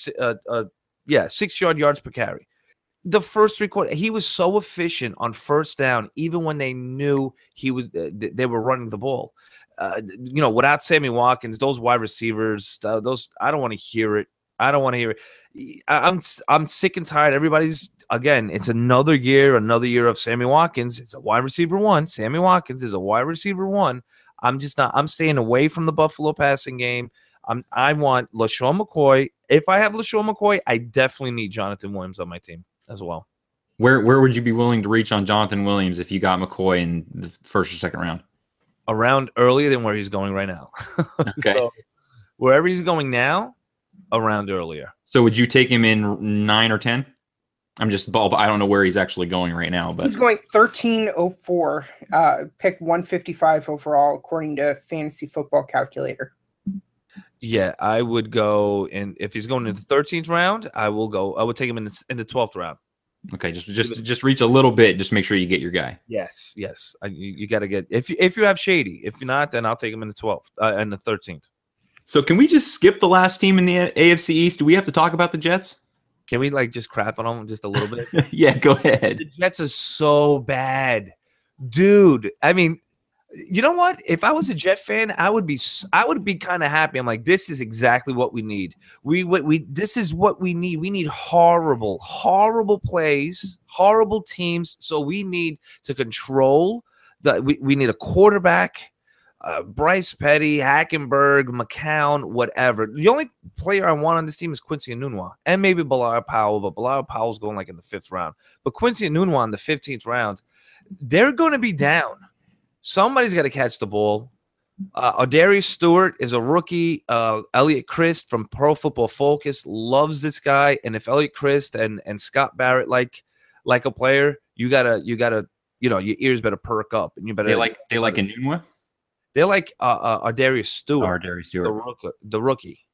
yards per carry. The first 3 quarters, he was so efficient on first down, even when they knew they were running the ball. You know, without Sammy Watkins, those wide receivers, those I don't want to hear it. I don't want to hear it. I'm sick and tired. It's another year of Sammy Watkins. It's a wide receiver 1. Sammy Watkins is a wide receiver 1. I'm staying away from the Buffalo passing game. I want LaShawn McCoy. If I have LaShawn McCoy, I definitely need Jonathan Williams on my team as well. Where would you be willing to reach on Jonathan Williams if you got McCoy in the first or second round? Around earlier than where he's going right now. Okay. So wherever he's going now, around earlier. So would you take him in 9 or 10? I don't know where he's actually going right now, but he's going 1304, pick 155 overall, according to Fantasy Football Calculator. Yeah, I would go if he's going in the 13th round, I would take him in the 12th round. Okay, just reach a little bit, just make sure you get your guy. Yes. You got to get if you have Shady. If not, then I'll take him in the 12th and the 13th. So can we just skip the last team in the AFC East? Do we have to talk about the Jets? Can we just crap on them just a little bit? Yeah, go ahead. The Jets are so bad, dude. I mean, you know what? If I was a Jet fan, I would be kind of happy. I'm like, this is exactly what we need. This is what we need. We need horrible plays, horrible teams. So we need to control we need a quarterback. Bryce Petty, Hackenberg, McCown, whatever. The only player I want on this team is Quincy Enunwa and maybe Bilal Powell, but Bilal Powell's going in the 5th round. But Quincy Enunwa in the 15th round, they're going to be down. Somebody's got to catch the ball. Darius Stewart is a rookie. Elliot Christ from Pro Football Focus loves this guy. And if Elliot Christ and Scott Barrett like a player, you gotta your ears better perk up and you better. They like Enunwa. They're like Darius Stewart. The rookie.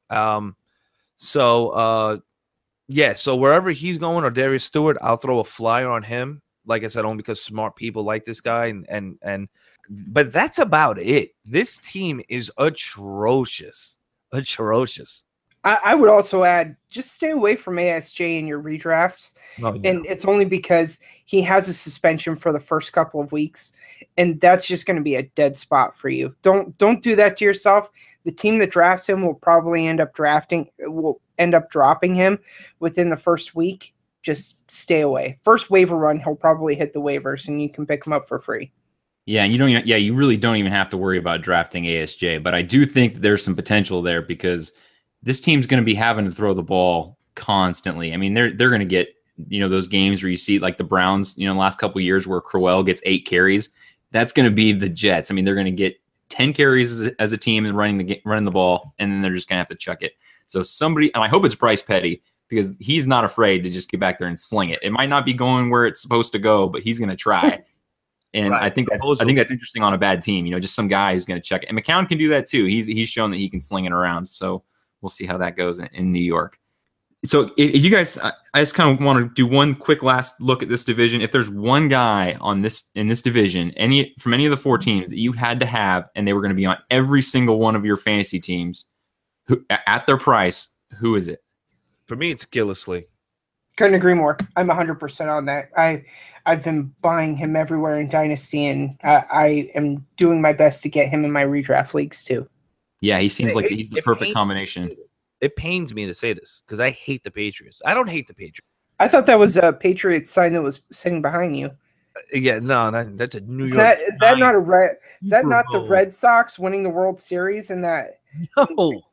So wherever he's going, Darius Stewart, I'll throw a flyer on him. Like I said, only because smart people like this guy, and but that's about it. This team is atrocious. Atrocious. I would also add, just stay away from ASJ in your redrafts. Oh, yeah. And it's only because he has a suspension for the first couple of weeks, and that's just going to be a dead spot for you. Don't do that to yourself. The team that drafts him will probably end up dropping him within the first week. Just stay away. First waiver run, he'll probably hit the waivers, and you can pick him up for free. Yeah, and you really don't even have to worry about drafting ASJ. But I do think that there's some potential there because this team's going to be having to throw the ball constantly. I mean, they're going to get, those games where you see like the Browns, in the last couple of years where Crowell gets 8 carries. That's going to be the Jets. I mean, they're going to get 10 carries as a team and running the ball, and then they're just going to have to chuck it. So somebody, and I hope it's Bryce Petty, because he's not afraid to just get back there and sling it. It might not be going where it's supposed to go, but he's going to try. And right. I think that's interesting on a bad team. Just some guy who's going to check it. And McCown can do that too. He's shown that he can sling it around. So we'll see how that goes in New York. So if you guys, I just kind of want to do one quick last look at this division. If there's one guy in this division, from any of the 4 teams that you had to have, and they were going to be on every single one of your fantasy teams, who at their price, who is it? For me, it's Gillislee. Couldn't agree more. I'm 100% on that. I've been buying him everywhere in Dynasty, and I am doing my best to get him in my redraft leagues too. Yeah, he seems like he's the perfect combination. It pains me to say this because I hate the Patriots. I don't hate the Patriots. I thought that was a Patriots sign that was sitting behind you. Yeah, no, that's a New York. Is that not a red? Is that not the Red Sox winning the World Series? And that no.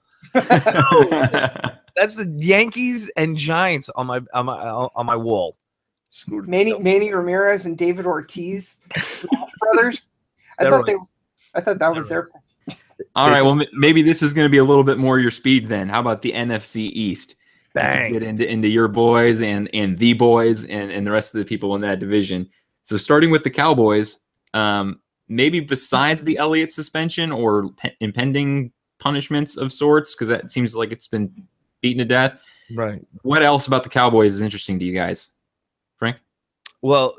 That's the Yankees and Giants on my wall. Manny Ramirez and David Ortiz, Smash Brothers. I thought that was their. All right, well, maybe this is going to be a little bit more your speed then. How about the NFC East? Bang. Get into your boys and the boys and the rest of the people in that division. So starting with the Cowboys, maybe besides the Elliott suspension or impending punishments of sorts, because that seems like it's been beaten to death. Right. What else about the Cowboys is interesting to you guys? Frank? Well,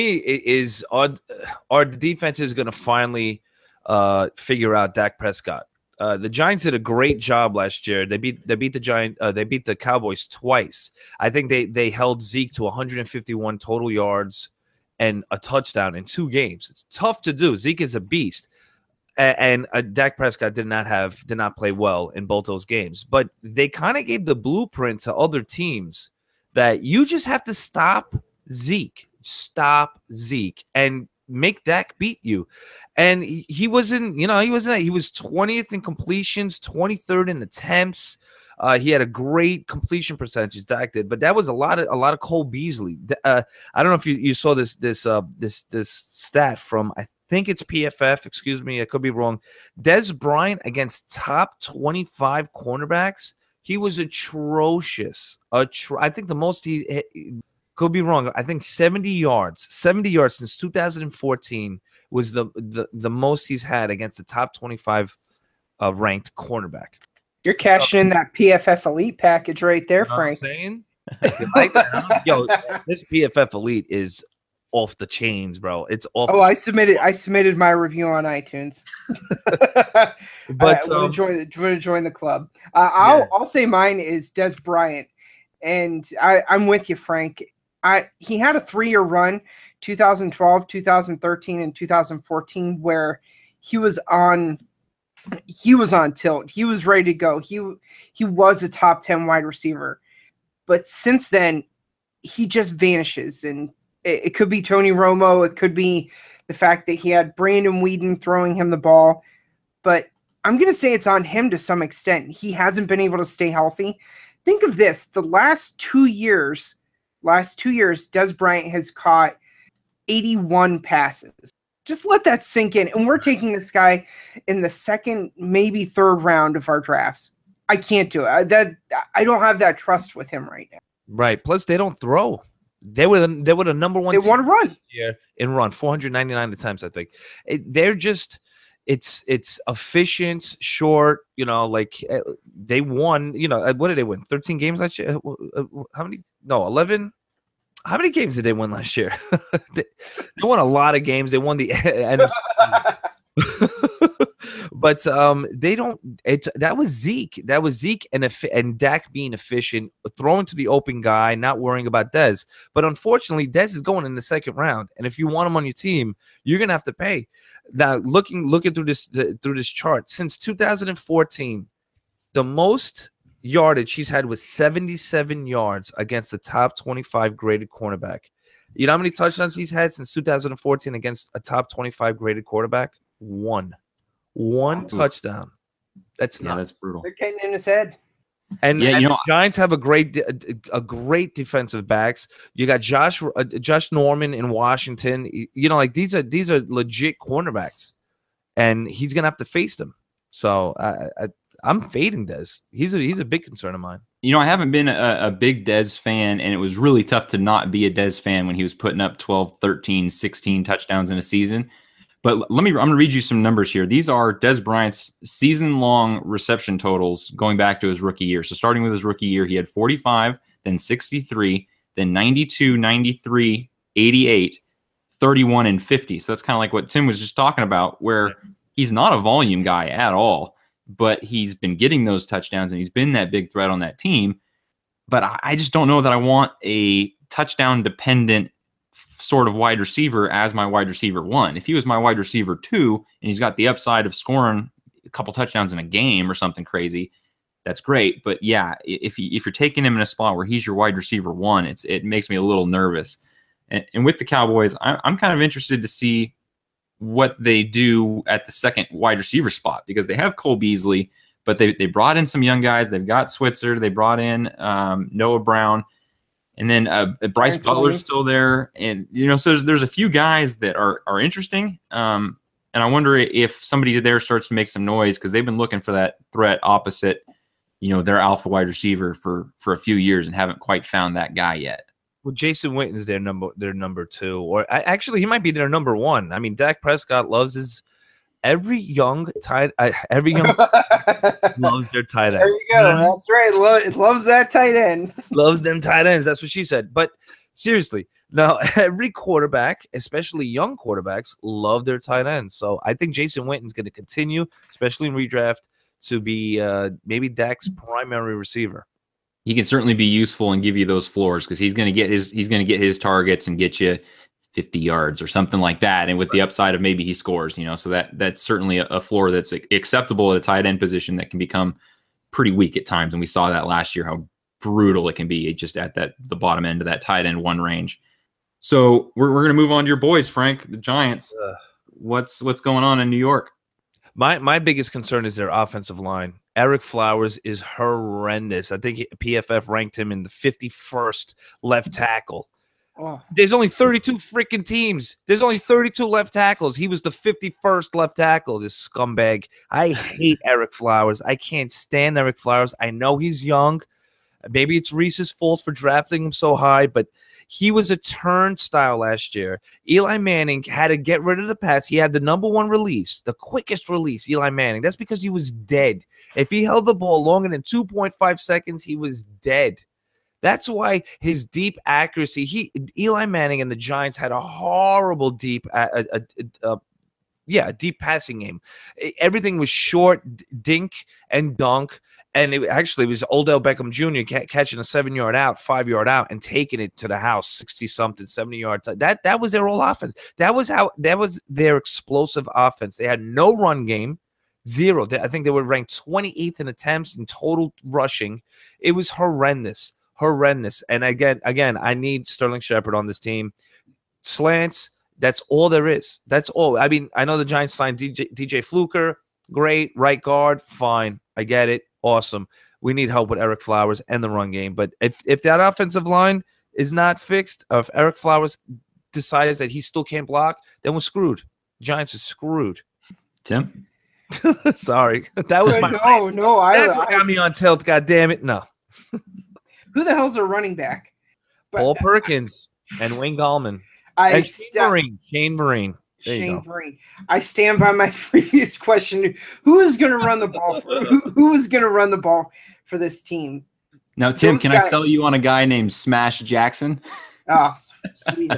our defense is going to finally figure out Dak Prescott. The Giants did a great job last year. They beat the Cowboys twice. I think they held Zeke to 151 total yards and a touchdown in 2 games. It's tough to do. Zeke is a beast. And Dak Prescott did not play well in both those games. But they kind of gave the blueprint to other teams that you just have to stop Zeke, and make Dak beat you. And he was 20th in completions, 23rd in attempts. He had a great completion percentage, Dak did, but that was a lot of Cole Beasley. I don't know if you saw this stat from, I think it's PFF. Excuse me, I could be wrong. Des Bryant against top 25 cornerbacks, he was atrocious. I think the most he could be wrong. I think 70 yards since 2014 was the most he's had against the top 25 ranked cornerback. You're cashing in that PFF Elite package right there, Frank. What I'm saying? You like that? Yo, this PFF Elite is off the chains, bro. It's off. I submitted my review on iTunes. But want to join the club. I'll say mine is Des Bryant, and I'm with you, Frank. He had a 3-year run, 2012, 2013, and 2014, where he was on tilt. He was ready to go. He was a top 10 wide receiver. But since then, he just vanishes. And it could be Tony Romo. It could be the fact that he had Brandon Weeden throwing him the ball. But I'm going to say it's on him to some extent. He hasn't been able to stay healthy. Think of this. The last 2 years, Des Bryant has caught 81 passes. Just let that sink in. And we're taking this guy in the 2nd, maybe 3rd round of our drafts. I can't do it. I don't have that trust with him right now. Right. Plus, they don't throw. They were the number one. They want to run. Yeah, in run 499 attempts. I think they're just it's efficient, short. They won. What did they win? 13 games last year. How many? No, 11. How many games did they win last year? They won a lot of games. They won the NFC. But they don't. That was Zeke. That was Zeke and Dak being efficient, throwing to the open guy, not worrying about Dez. But unfortunately, Dez is going in the second round, and if you want him on your team, you're gonna have to pay. Now, looking through this chart, since 2014, the most yardage he's had was 77 yards against the top 25 graded cornerback. You know how many touchdowns he's had since 2014 against a top 25 graded quarterback? One touchdown. That's brutal. They're getting in his head. And the Giants have a great defensive backs. You got Josh Norman in Washington. You know, like these are legit cornerbacks, and he's gonna have to face them. So I'm fading Dez. He's a big concern of mine. You know, I haven't been a big Dez fan, and it was really tough to not be a Dez fan when he was putting up 12, 13, 16 touchdowns in a season. But I'm going to read you some numbers here. These are Dez Bryant's season-long reception totals going back to his rookie year. So starting with his rookie year, he had 45, then 63, then 92, 93, 88, 31, and 50. So that's kind of like what Tim was just talking about, where he's not a volume guy at all, but he's been getting those touchdowns, and he's been that big threat on that team. But I just don't know that I want a touchdown-dependent sort of wide receiver as my wide receiver 1. If he was my wide receiver 2 and he's got the upside of scoring a couple touchdowns in a game or something crazy, that's great. But yeah, if you're taking him in a spot where he's your wide receiver 1, it makes me a little nervous. And with the Cowboys, I'm kind of interested to see what they do at the second wide receiver spot, because they have Cole Beasley, but they brought in some young guys. They've got Switzer. They brought in Noah Brown. And then Bryce Butler's still there. And, you know, so there's a few guys that are interesting. And I wonder if somebody there starts to make some noise, because they've been looking for that threat opposite, you know, their alpha wide receiver for a few years and haven't quite found that guy yet. Well, Jason Witten's their number 2. Or actually, he might be their number 1. I mean, Dak Prescott loves his – every young loves their tight end. There you go. That's right. It loves that tight end. Loves them tight ends. That's what she said. But seriously, now every quarterback, especially young quarterbacks, love their tight ends. So I think Jason Witten's going to continue, especially in redraft, to be maybe Dak's primary receiver. He can certainly be useful and give you those floors, because he's going to get his targets and get you 50 yards or something like that, and with the upside of maybe he scores, you know, so that's certainly a floor that's acceptable at a tight end position that can become pretty weak at times, and we saw that last year, how brutal it can be just at the bottom end of that tight end 1 range. So we're going to move on to your boys, Frank, the Giants. What's going on in New York? My biggest concern is their offensive line. Eric Flowers is horrendous. I think PFF ranked him in the 51st left tackle. Oh. There's only 32 freaking teams. There's only 32 left tackles. He was the 51st left tackle, this scumbag. I hate Eric Flowers. I can't stand Eric Flowers. I know he's young. Maybe it's Reese's fault for drafting him so high, but he was a turnstile last year. Eli Manning had to get rid of the pass. He had the number 1 release, the quickest release, Eli Manning. That's because he was dead. If he held the ball longer than 2.5 seconds, he was dead. That's why his deep accuracy. Eli Manning and the Giants had a horrible deep deep passing game. Everything was short, dink and dunk, and it was Odell Beckham Jr. catching a 7-yard out, 5-yard out, and taking it to the house, 60-something, 70 yards. That was their whole offense. That was their explosive offense. They had no run game. 0. I think they were ranked 28th in attempts in total rushing. It was horrendous. And again, I need Sterling Shepard on this team. Slants, that's all there is. That's all. I mean, I know the Giants signed DJ Fluker. Great. Right guard, fine. I get it. Awesome. We need help with Eric Flowers and the run game. But if that offensive line is not fixed, or if Eric Flowers decides that he still can't block, then we're screwed. Giants are screwed. Tim? Sorry. That was my that's what got me on tilt, God damn it. No. Who the hell's a running back? Paul Perkins and Wayne Gallman. Shane Vereen. Shane Vereen. I stand by my previous question. Who is going to run the ball? Who is going to run the ball for this team? Now, Tim, I sell you on a guy named Smash Jackson? Oh, sweet.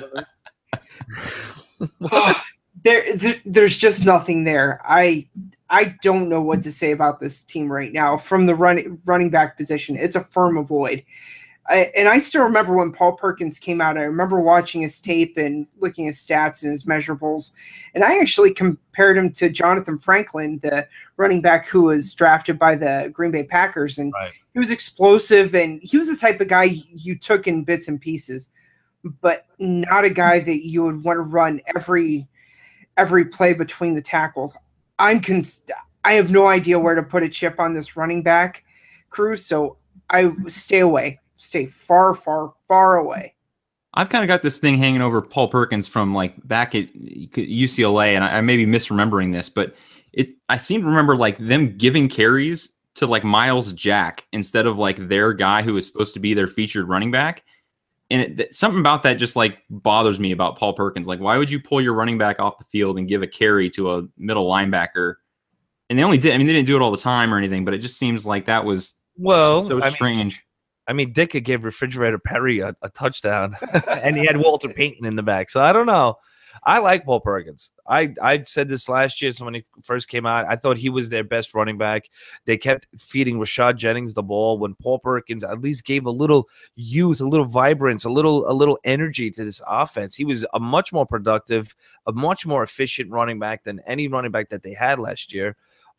There's just nothing there. I don't know what to say about this team right now. From the running back position, it's a firm avoid. And I still remember when Paul Perkins came out. I remember watching his tape and looking at his stats and his measurables. And I actually compared him to Jonathan Franklin, the running back who was drafted by the Green Bay Packers. And he was explosive, and he was the type of guy you took in bits and pieces, but not a guy that you would want to run every play between the tackles. I have no idea where to put a chip on this running back crew, so I stay away. Stay far, far, far away. I've kind of got this thing hanging over Paul Perkins from like back at UCLA, and I may be misremembering this, but I seem to remember like them giving carries to like Miles Jack instead of like their guy who was supposed to be their featured running back. And something about that just like bothers me about Paul Perkins. Like, why would you pull your running back off the field and give a carry to a middle linebacker? And they didn't do it all the time or anything, but it just seems like that was so strange. I mean, Dick gave Refrigerator Perry a touchdown, and he had Walter Payton in the back. So I don't know. I like Paul Perkins. I said this last year, so when he first came out, I thought he was their best running back. They kept feeding Rashad Jennings the ball when Paul Perkins at least gave a little youth, a little vibrance, a little energy to this offense. He was a much more productive, a much more efficient running back than any running back that they had last year.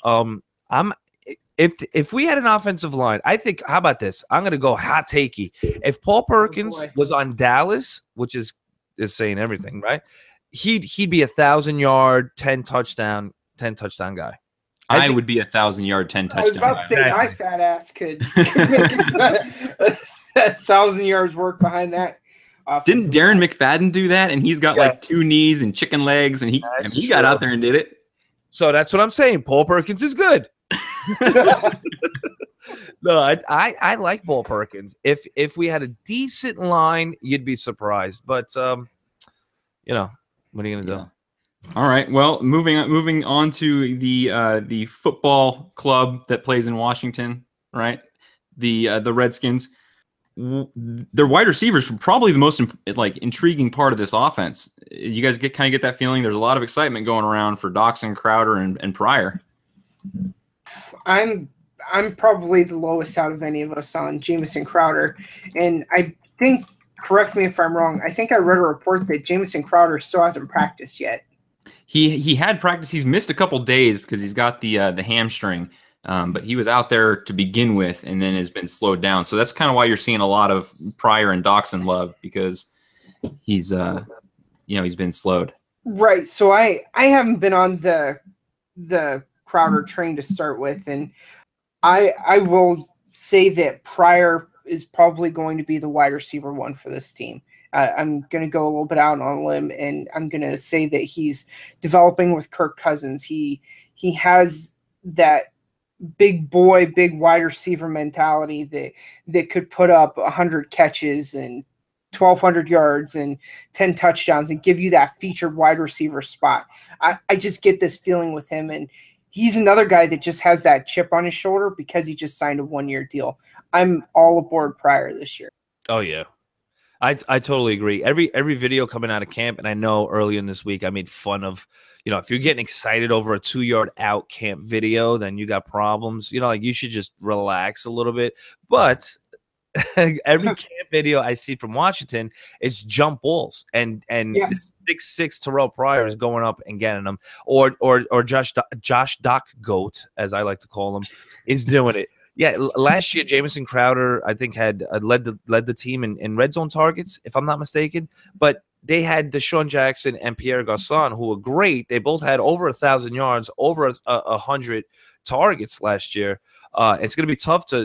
If we had an offensive line, I think, how about this? I'm going to go hot takey. If Paul Perkins was on Dallas, which is saying everything, right? He'd be 1,000-yard, 10 touchdown guy. I would be 1,000-yard, 10 touchdown. I was about to say my fat ass could make 1,000 yards work behind that. Didn't Darren McFadden do that? And he's got like 2 knees and chicken legs, and he got out there and did it. So that's what I'm saying. Paul Perkins is good. No, I like Paul Perkins. If we had a decent line, you'd be surprised. But what are you gonna do? All right. Well, moving on to the football club that plays in Washington, right? The Redskins. Their wide receivers were probably the most intriguing part of this offense. You guys get that feeling? There's a lot of excitement going around for Doxson, Crowder, and Pryor. I'm probably the lowest out of any of us on Jamison Crowder, and I think, correct me if I'm wrong, I think I read a report that Jamison Crowder still hasn't practiced yet. He had practice. He's missed a couple days because he's got the hamstring, but he was out there to begin with and then has been slowed down. So that's kind of why you're seeing a lot of Pryor and Doxson love, because he's been slowed. Right. So I haven't been on the Crowder train to start with, and I will say that Pryor is probably going to be the wide receiver one for this team. I'm going to go a little bit out on a limb, and I'm going to say that he's developing with Kirk Cousins. He has that big wide receiver mentality that could put up 100 catches and 1,200 yards and 10 touchdowns and give you that featured wide receiver spot. I just get this feeling with him, and he's another guy that just has that chip on his shoulder because he just signed a 1-year deal. I'm all aboard Pryor this year. Oh, yeah. I totally agree. Every video coming out of camp, and I know early in this week I made fun of, if you're getting excited over a 2-yard out camp video, then you got problems. You should just relax a little bit. But every camp video I see from Washington is jump balls, and yes. 6'6" Terrell Pryor is going up and getting them, or Josh Doc Goat, as I like to call him, is doing it. Yeah, last year Jamison Crowder, I think, had led the team in red zone targets, if I'm not mistaken. But they had Deshaun Jackson and Pierre Garçon, who were great. They both had over 1,000 yards, over 100 targets last year. It's going to be tough to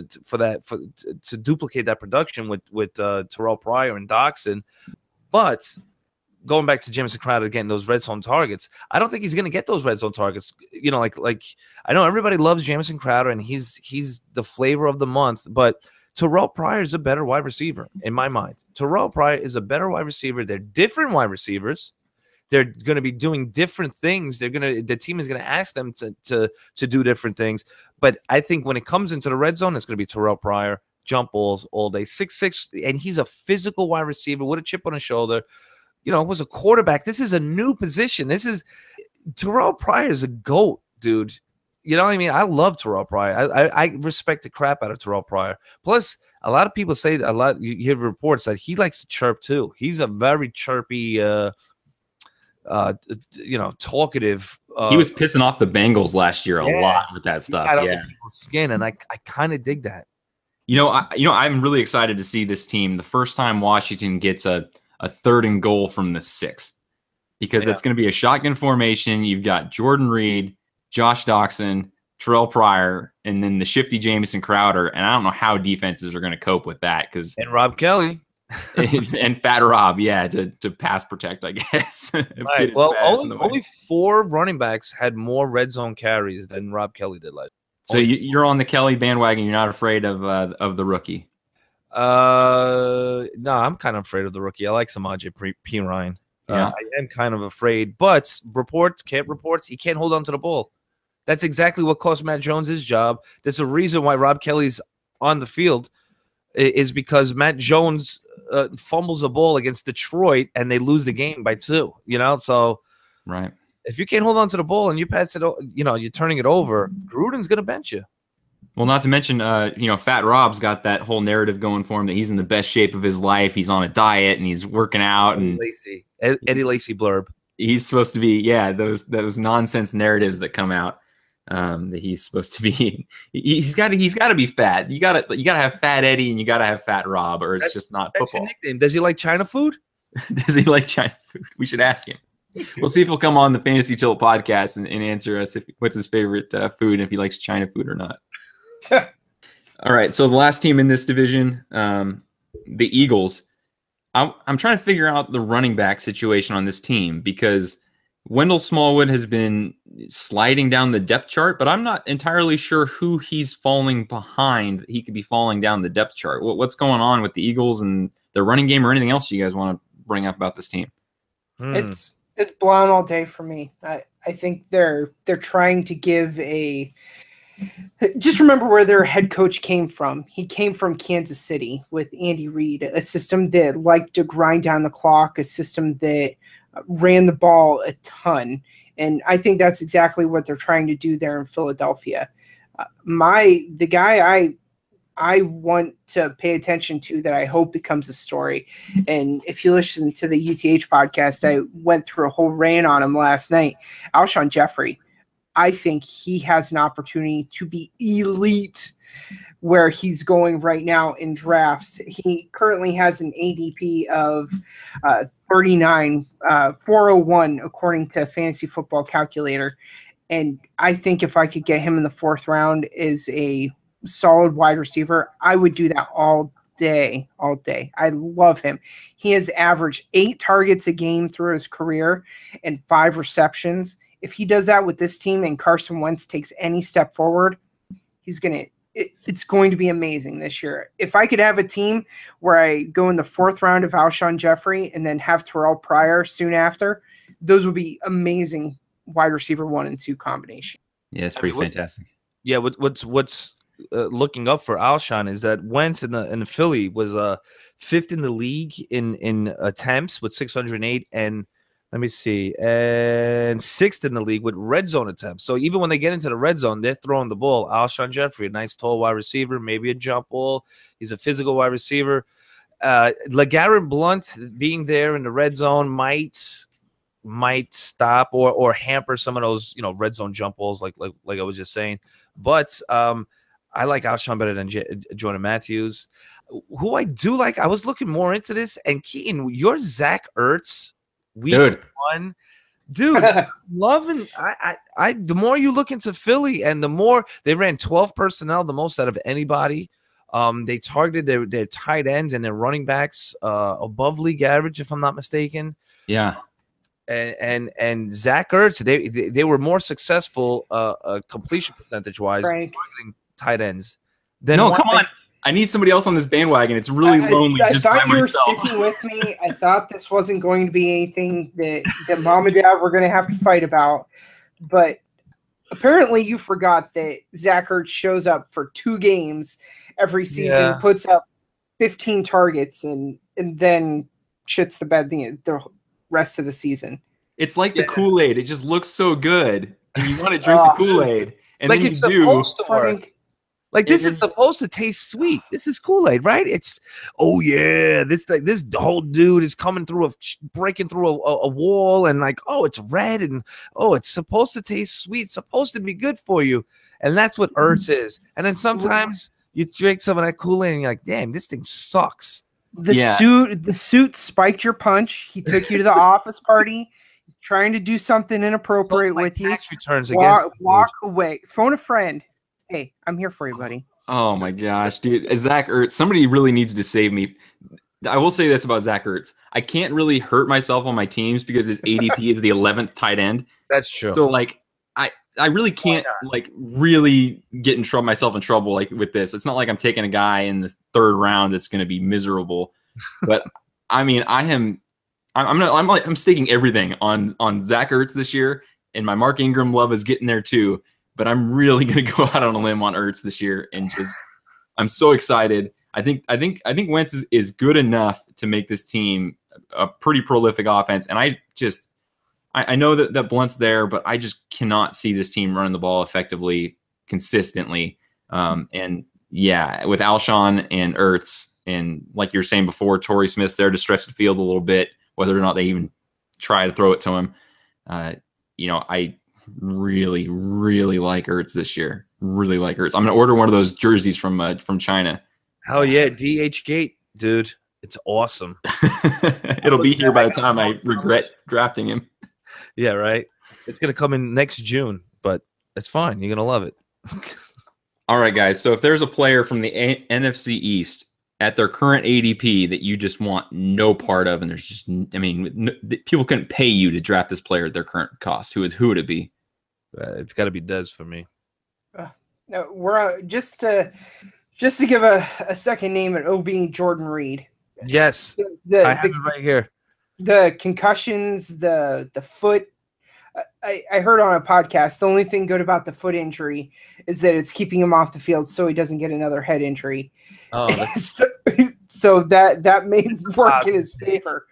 duplicate that production with Terrell Pryor and Doxson. But going back to Jamison Crowder getting those red zone targets, I don't think he's going to get those red zone targets. Like I know everybody loves Jamison Crowder and he's the flavor of the month, but Terrell Pryor is a better wide receiver in my mind. Terrell Pryor is a better wide receiver. They're different wide receivers. They're going to be doing different things. The team is going to ask them to do different things. But I think when it comes into the red zone, it's going to be Terrell Pryor jump balls all day. 6'6", and he's a physical wide receiver with a chip on his shoulder. Was a quarterback. This is a new position. Terrell Pryor is a GOAT, dude. You know what I mean? I love Terrell Pryor. I respect the crap out of Terrell Pryor. Plus, a lot of people say you hear reports that he likes to chirp too. He's a very chirpy, talkative. He was pissing off the Bengals last year a lot with that stuff. Yeah, skin, and I kind of dig that. I'm really excited to see this team the first time Washington gets a 3rd and goal from the 6, because that's going to be a shotgun formation. You've got Jordan Reed, Josh Doxson, Terrell Pryor, and then the shifty Jamison Crowder. And I don't know how defenses are going to cope with that, and Rob Kelly and Fat Rob, to pass protect, I guess. Right. Well, only 4 running backs had more red zone carries than Rob Kelly did. So you're on the Kelly bandwagon. You're not afraid of the rookie. No, I'm kind of afraid of the rookie. I like Samaje Perine. Yeah. I am kind of afraid, but reports he can't hold on to the ball. That's exactly what cost Matt Jones his job. There's a reason why Rob Kelly's on the field, is because Matt Jones fumbles a ball against Detroit and they lose the game by 2. So right. If you can't hold on to the ball and you pass it, you're turning it over, Gruden's going to bench you. Well, not to mention, Fat Rob's got that whole narrative going for him that he's in the best shape of his life. He's on a diet and he's working out. Eddie Lacy blurb. He's supposed to be, those nonsense narratives that come out, that he's supposed to be. He's got to be fat. You got to have Fat Eddie and you got to have Fat Rob, or it's just not football. Your nickname. Does he like China food? Does he like China food? We should ask him. We'll see if he'll come on the Fantasy Tilt podcast and answer us what's his favorite food, and if he likes China food or not. All right, so the last team in this division, the Eagles. I'm trying to figure out the running back situation on this team, because Wendell Smallwood has been sliding down the depth chart, but I'm not entirely sure who he's falling behind. He could be falling down the depth chart. What's going on with the Eagles and their running game, or anything else you guys want to bring up about this team? It's blown all day for me. I think they're trying to give a. Just remember where their head coach came from. He came from Kansas City with Andy Reid, a system that liked to grind down the clock, a system that ran the ball a ton. And I think that's exactly what they're trying to do there in Philadelphia. The guy I want to pay attention to, that I hope becomes a story. And if you listen to the UTH podcast, I went through a whole rant on him last night. Alshon Jeffrey. I think he has an opportunity to be elite where he's going right now in drafts. He currently has an ADP of 39, 401, according to Fantasy Football Calculator. And I think if I could get him in the 4th round as a solid wide receiver, I would do that all day. I love him. He has averaged 8 targets a game through his career and 5 receptions. If he does that with this team and Carson Wentz takes any step forward, it's going to be amazing this year. If I could have a team where I go in the 4th round of Alshon Jeffrey and then have Terrell Pryor soon after, those would be amazing wide receiver 1 and 2 combination. Yeah, it's pretty fantastic. Yeah, what's looking up for Alshon is that Wentz in the Philly was 5th in the league in attempts with 608, and let me see, and 6th in the league with red zone attempts. So even when they get into the red zone, they're throwing the ball. Alshon Jeffrey, a nice tall wide receiver, maybe a jump ball. He's a physical wide receiver. LeGarrette Blount being there in the red zone might stop or hamper some of those red zone jump balls, like I was just saying. But I like Alshon better than Jordan Matthews, who I do like. I was looking more into this, and Keaton, your Zach Ertz. Week 1, dude, loving. I the more you look into Philly, and the more they ran 12 personnel, the most out of anybody. They targeted their tight ends and their running backs above league average, if I'm not mistaken. Yeah, and Zach Ertz, they were more successful completion percentage wise targeting tight ends. Come on. I need somebody else on this bandwagon. It's really lonely just by myself. I thought you were sticking with me. I thought this wasn't going to be anything that Mom and Dad were going to have to fight about. But apparently you forgot that Zach Ertz shows up for 2 games every season, puts up 15 targets, and then shits the bed the rest of the season. It's like the Kool-Aid. It just looks so good, and you want to drink the Kool-Aid, and like then it's you do. supposed to work. Like this is supposed to taste sweet. This is Kool-Aid, right? It's this whole dude is coming through breaking through a wall, and like, oh, it's red, and oh, it's supposed to taste sweet, it's supposed to be good for you, and that's what Ertz is. And then sometimes you drink some of that Kool-Aid, and you're like, damn, this thing sucks. The suit spiked your punch. He took you to the office party, trying to do something inappropriate with you. Tax returns walk away. Phone a friend. Hey, I'm here for you, buddy. Oh my gosh, dude. Zach Ertz, somebody really needs to save me. I will say this about Zach Ertz. I can't really hurt myself on my teams because his ADP is the 11th tight end. That's true. So like I really can't like really get myself in trouble like with this. It's not like I'm taking a guy in the 3rd round that's going to be miserable. But I mean, I'm staking everything on Zach Ertz this year, and my Mark Ingram love is getting there too. But I'm really going to go out on a limb on Ertz this year, and I'm so excited. I think Wentz is good enough to make this team a pretty prolific offense, and I know that Blunt's there, but I just cannot see this team running the ball effectively, consistently. And yeah, with Alshon and Ertz, and like you were saying before, Torrey Smith's there to stretch the field a little bit, whether or not they even try to throw it to him. I really, really like Ertz this year. Really like Ertz. I'm going to order one of those jerseys from China. Hell yeah, DH Gate, dude. It's awesome. It'll be here by the time I regret drafting him. Yeah, right. It's going to come in next June, but it's fine. You're going to love it. All right, guys. So if there's a player from the NFC East at their current ADP that you just want no part of, and there's just, people couldn't pay you to draft this player at their current cost, who would it be? It's got to be Dez for me. No, we're just to give a second name, it being Jordan Reed. Yes, I have it right here. The concussions, the foot. I heard on a podcast the only thing good about the foot injury is that it's keeping him off the field so he doesn't get another head injury. Oh, so that may work in his favor.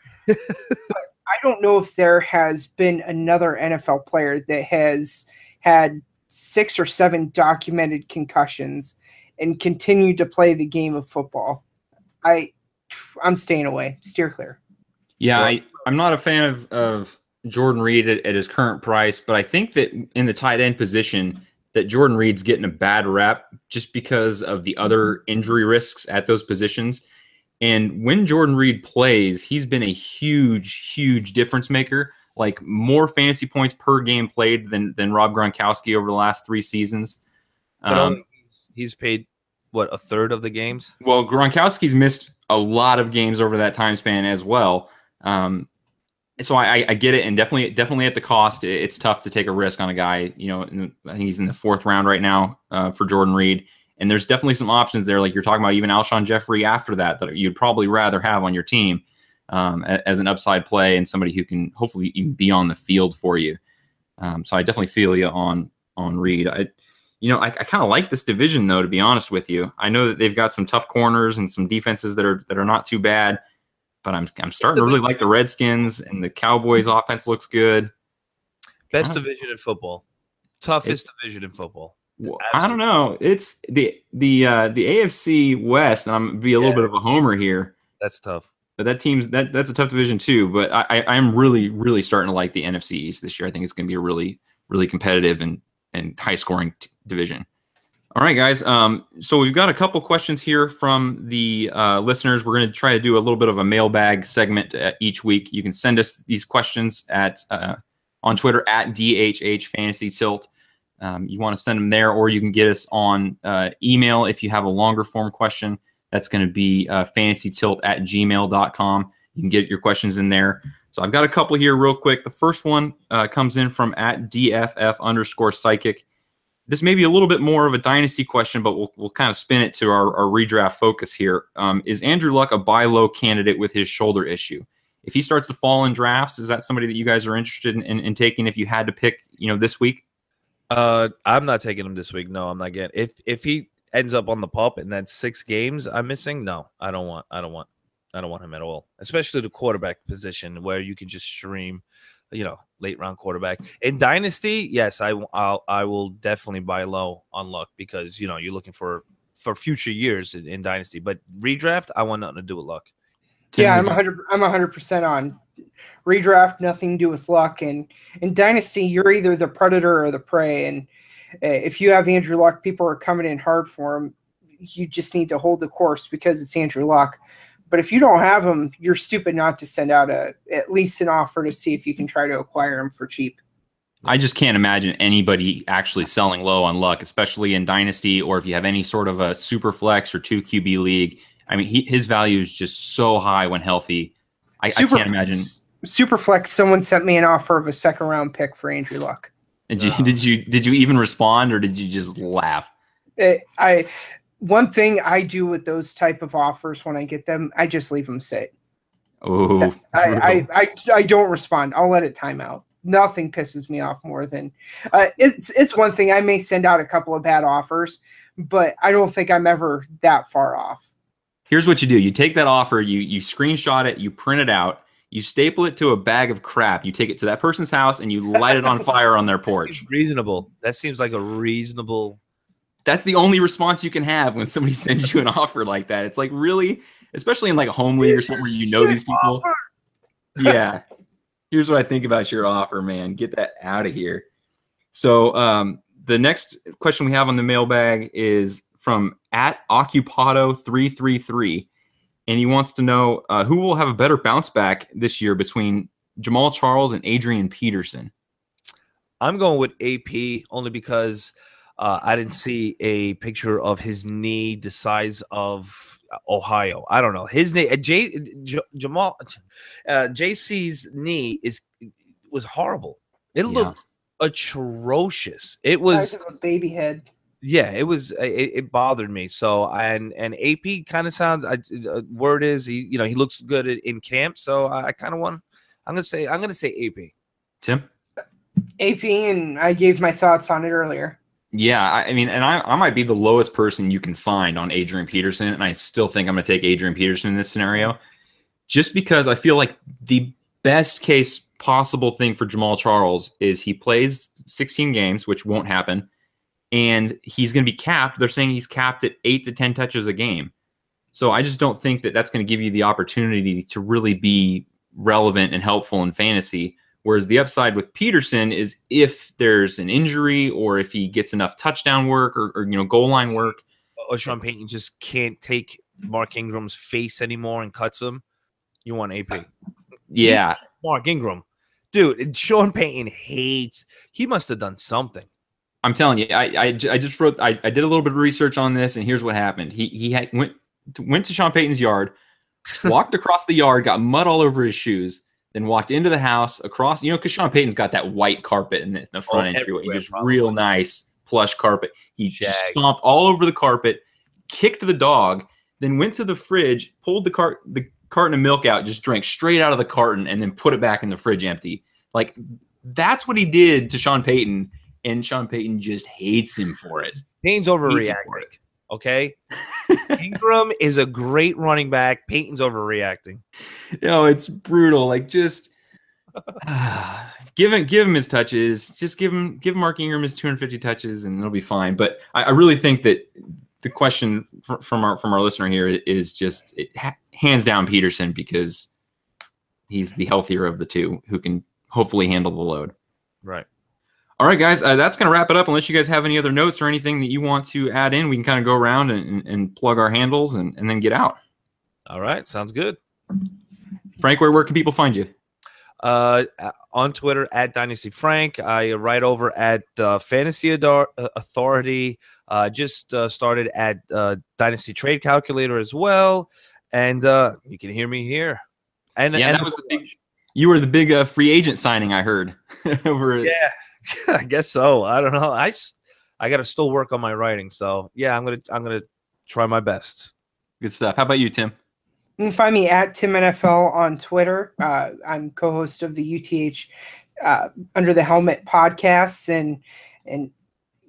I don't know if there has been another NFL player that has had 6 or 7 documented concussions and continued to play the game of football. I'm staying away. Steer clear. Yeah, I'm not a fan of Jordan Reed at his current price, but I think that in the tight end position that Jordan Reed's getting a bad rep just because of the other injury risks at those positions. And when Jordan Reed plays, he's been a huge, huge difference maker, like more fantasy points per game played than Rob Gronkowski over the last 3 seasons. But he's paid, what, a third of the games? Well, Gronkowski's missed a lot of games over that time span as well. So I get it, and definitely at the cost, it's tough to take a risk on a guy. I think he's in the 4th round right now for Jordan Reed, and there's definitely some options there, like you're talking about, even Alshon Jeffrey after that you'd probably rather have on your team as an upside play and somebody who can hopefully even be on the field for you. So I definitely feel you on Reed. I kind of like this division though, to be honest with you. I know that they've got some tough corners and some defenses that are not too bad. But I'm starting to really like the Redskins, and the Cowboys offense looks good. Best division in football. Toughest division in football. Well, I don't know. It's the AFC West, and I'm going to be a little bit of a homer here. That's tough. But that's a tough division too. But I'm really, really starting to like the NFC East this year. I think it's going to be a really, really competitive and high scoring division. All right, guys. So we've got a couple questions here from the listeners. We're going to try to do a little bit of a mailbag segment each week. You can send us these questions on Twitter at DHH Fantasy Tilt. You want to send them there, or you can get us on email if you have a longer form question. That's going to be fantasytilt@gmail.com. You can get your questions in there. So I've got a couple here real quick. The first one comes in from at DFF_psychic. This may be a little bit more of a dynasty question, but we'll kind of spin it to our redraft focus here. Is Andrew Luck a buy low candidate with his shoulder issue? If he starts to fall in drafts, is that somebody that you guys are interested in taking if you had to pick, this week? I'm not taking him this week. No, I'm not getting. If he ends up on the pup and that's 6 games I'm missing, no, I don't want him at all. Especially the quarterback position where you can just stream, late round quarterback. In Dynasty, yes, I will definitely buy low on Luck because you're looking for future years in Dynasty. But redraft, I want nothing to do with Luck. Yeah, I'm 100% on redraft. Nothing to do with Luck. And in Dynasty, you're either the predator or the prey. And if you have Andrew Luck, people are coming in hard for him. You just need to hold the course because it's Andrew Luck. But if you don't have him, you're stupid not to send out at least an offer to see if you can try to acquire him for cheap. I just can't imagine anybody actually selling low on Luck, especially in Dynasty or if you have any sort of a super flex or 2 QB league. I mean, his value is just so high when healthy. I can't imagine. Superflex, someone sent me an offer of a 2nd round pick for Andrew Luck. And did you even respond or did you just laugh? One thing I do with those type of offers when I get them, I just leave them sit. Oh, I don't respond. I'll let it time out. Nothing pisses me off more than it's one thing I may send out a couple of bad offers, but I don't think I'm ever that far off. Here's what you do. You take that offer, you screenshot it, you print it out, you staple it to a bag of crap, you take it to that person's house, and you light it on fire on their porch. Reasonable. That seems like a reasonable. That's the only response you can have when somebody sends you an offer like that. It's like, really, especially in like a home league or something where these people. Yeah. Here's what I think about your offer, man. Get that out of here. So the next question we have on the mailbag is from @Occupado333, and he wants to know who will have a better bounce back this year between Jamaal Charles and Adrian Peterson. I'm going with AP only because I didn't see a picture of his knee the size of Ohio. I don't know his knee. JC's knee was horrible. It looked atrocious. It was size of a baby head. Yeah, it was. It bothered me. So and AP kind of sounds. Word is he looks good in camp. So I kind of want. I'm gonna say AP. Tim. AP, and I gave my thoughts on it earlier. Yeah, I mean, and I might be the lowest person you can find on Adrian Peterson, and I still think I'm going to take Adrian Peterson in this scenario, just because I feel like the best case possible thing for Jamaal Charles is he plays 16 games, which won't happen, and he's going to be capped. They're saying he's capped at 8 to 10 touches a game. So I just don't think that that's going to give you the opportunity to really be relevant and helpful in fantasy. Whereas the upside with Peterson is if there's an injury or if he gets enough touchdown work or goal line work. Or Sean Payton just can't take Mark Ingram's face anymore and cuts him. You want AP. Yeah. Mark Ingram. Dude, Sean Payton hates. He must have done something. I'm telling you, I just wrote, I did a little bit of research on this, and here's what happened. He went to Sean Payton's yard, walked across the yard, got mud all over his shoes, then walked into the house across, because Sean Payton's got that white carpet in the front entryway, just real nice plush carpet. He just stomped all over the carpet, kicked the dog, then went to the fridge, pulled the carton of milk out, just drank straight out of the carton, and then put it back in the fridge empty. Like, that's what he did to Sean Payton, and Sean Payton just hates him for it. Payton's overreacting. Okay, Ingram is a great running back. Payton's overreacting. It's brutal. Like, just give him his touches. Just give Mark Ingram his 250 touches, and it'll be fine. But I really think that the question from our listener here is just hands down Peterson, because he's the healthier of the two who can hopefully handle the load. Right. All right, guys, that's going to wrap it up. Unless you guys have any other notes or anything that you want to add in, we can kind of go around and plug our handles and then get out. All right, sounds good. Frank, where can people find you? On Twitter @DynastyFrank. I write over at Fantasy Authority. Just started at Dynasty Trade Calculator as well, and you can hear me here. And that was the big. You were the big free agent signing, I heard. Yeah. I guess so. I don't know. I got to still work on my writing. So yeah, I'm gonna try my best. Good stuff. How about you, Tim? You can find me at TimNFL on Twitter. I'm co-host of the UTH Under the Helmet podcasts, and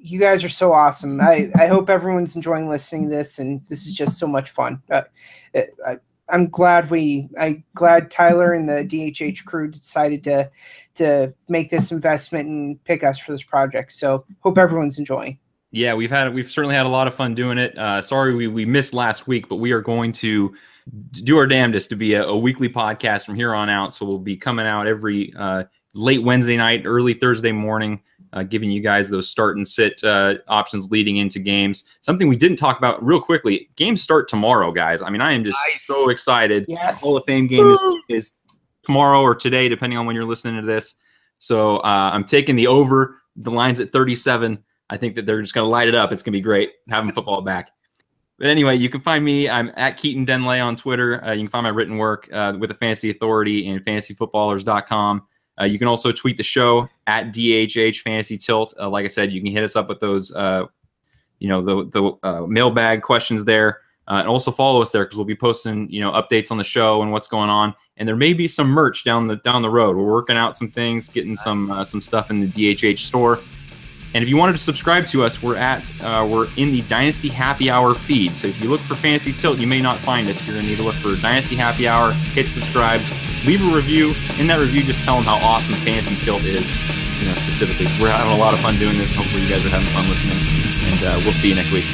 you guys are so awesome. I hope everyone's enjoying listening to this, and this is just so much fun. I'm glad Tyler and the DHH crew decided to make this investment and pick us for this project. So hope everyone's enjoying. Yeah, we've certainly had a lot of fun doing it. Sorry we missed last week, but we are going to do our damnedest to be a weekly podcast from here on out. So we'll be coming out every late Wednesday night, early Thursday morning, giving you guys those start and sit options leading into games. Something we didn't talk about real quickly. Games start tomorrow, guys. I mean, I am just so excited. Yes. Hall of Fame game is tomorrow or today, depending on when you're listening to this. So I'm taking the over. The line's at 37. I think that they're just going to light it up. It's going to be great having football back. But anyway, you can find me. I'm at Keaton Denley on Twitter. You can find my written work with the Fantasy Authority and fantasyfootballers.com. You can also tweet the show at DHH Fantasy Tilt. Like I said, you can hit us up with those, the mailbag questions there. And also follow us there because we'll be posting, updates on the show and what's going on. And there may be some merch down the road. We're working out some things, getting some stuff in the DHH store. And if you wanted to subscribe to us, we're in the Dynasty Happy Hour feed. So if you look for Fantasy Tilt, you may not find us. You're going to need to look for Dynasty Happy Hour, hit subscribe, leave a review. In that review, just tell them how awesome Fantasy Tilt is, specifically. We're having a lot of fun doing this. Hopefully you guys are having fun listening. And we'll see you next week.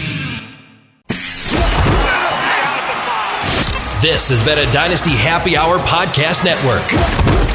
This has been a Dynasty Happy Hour Podcast Network.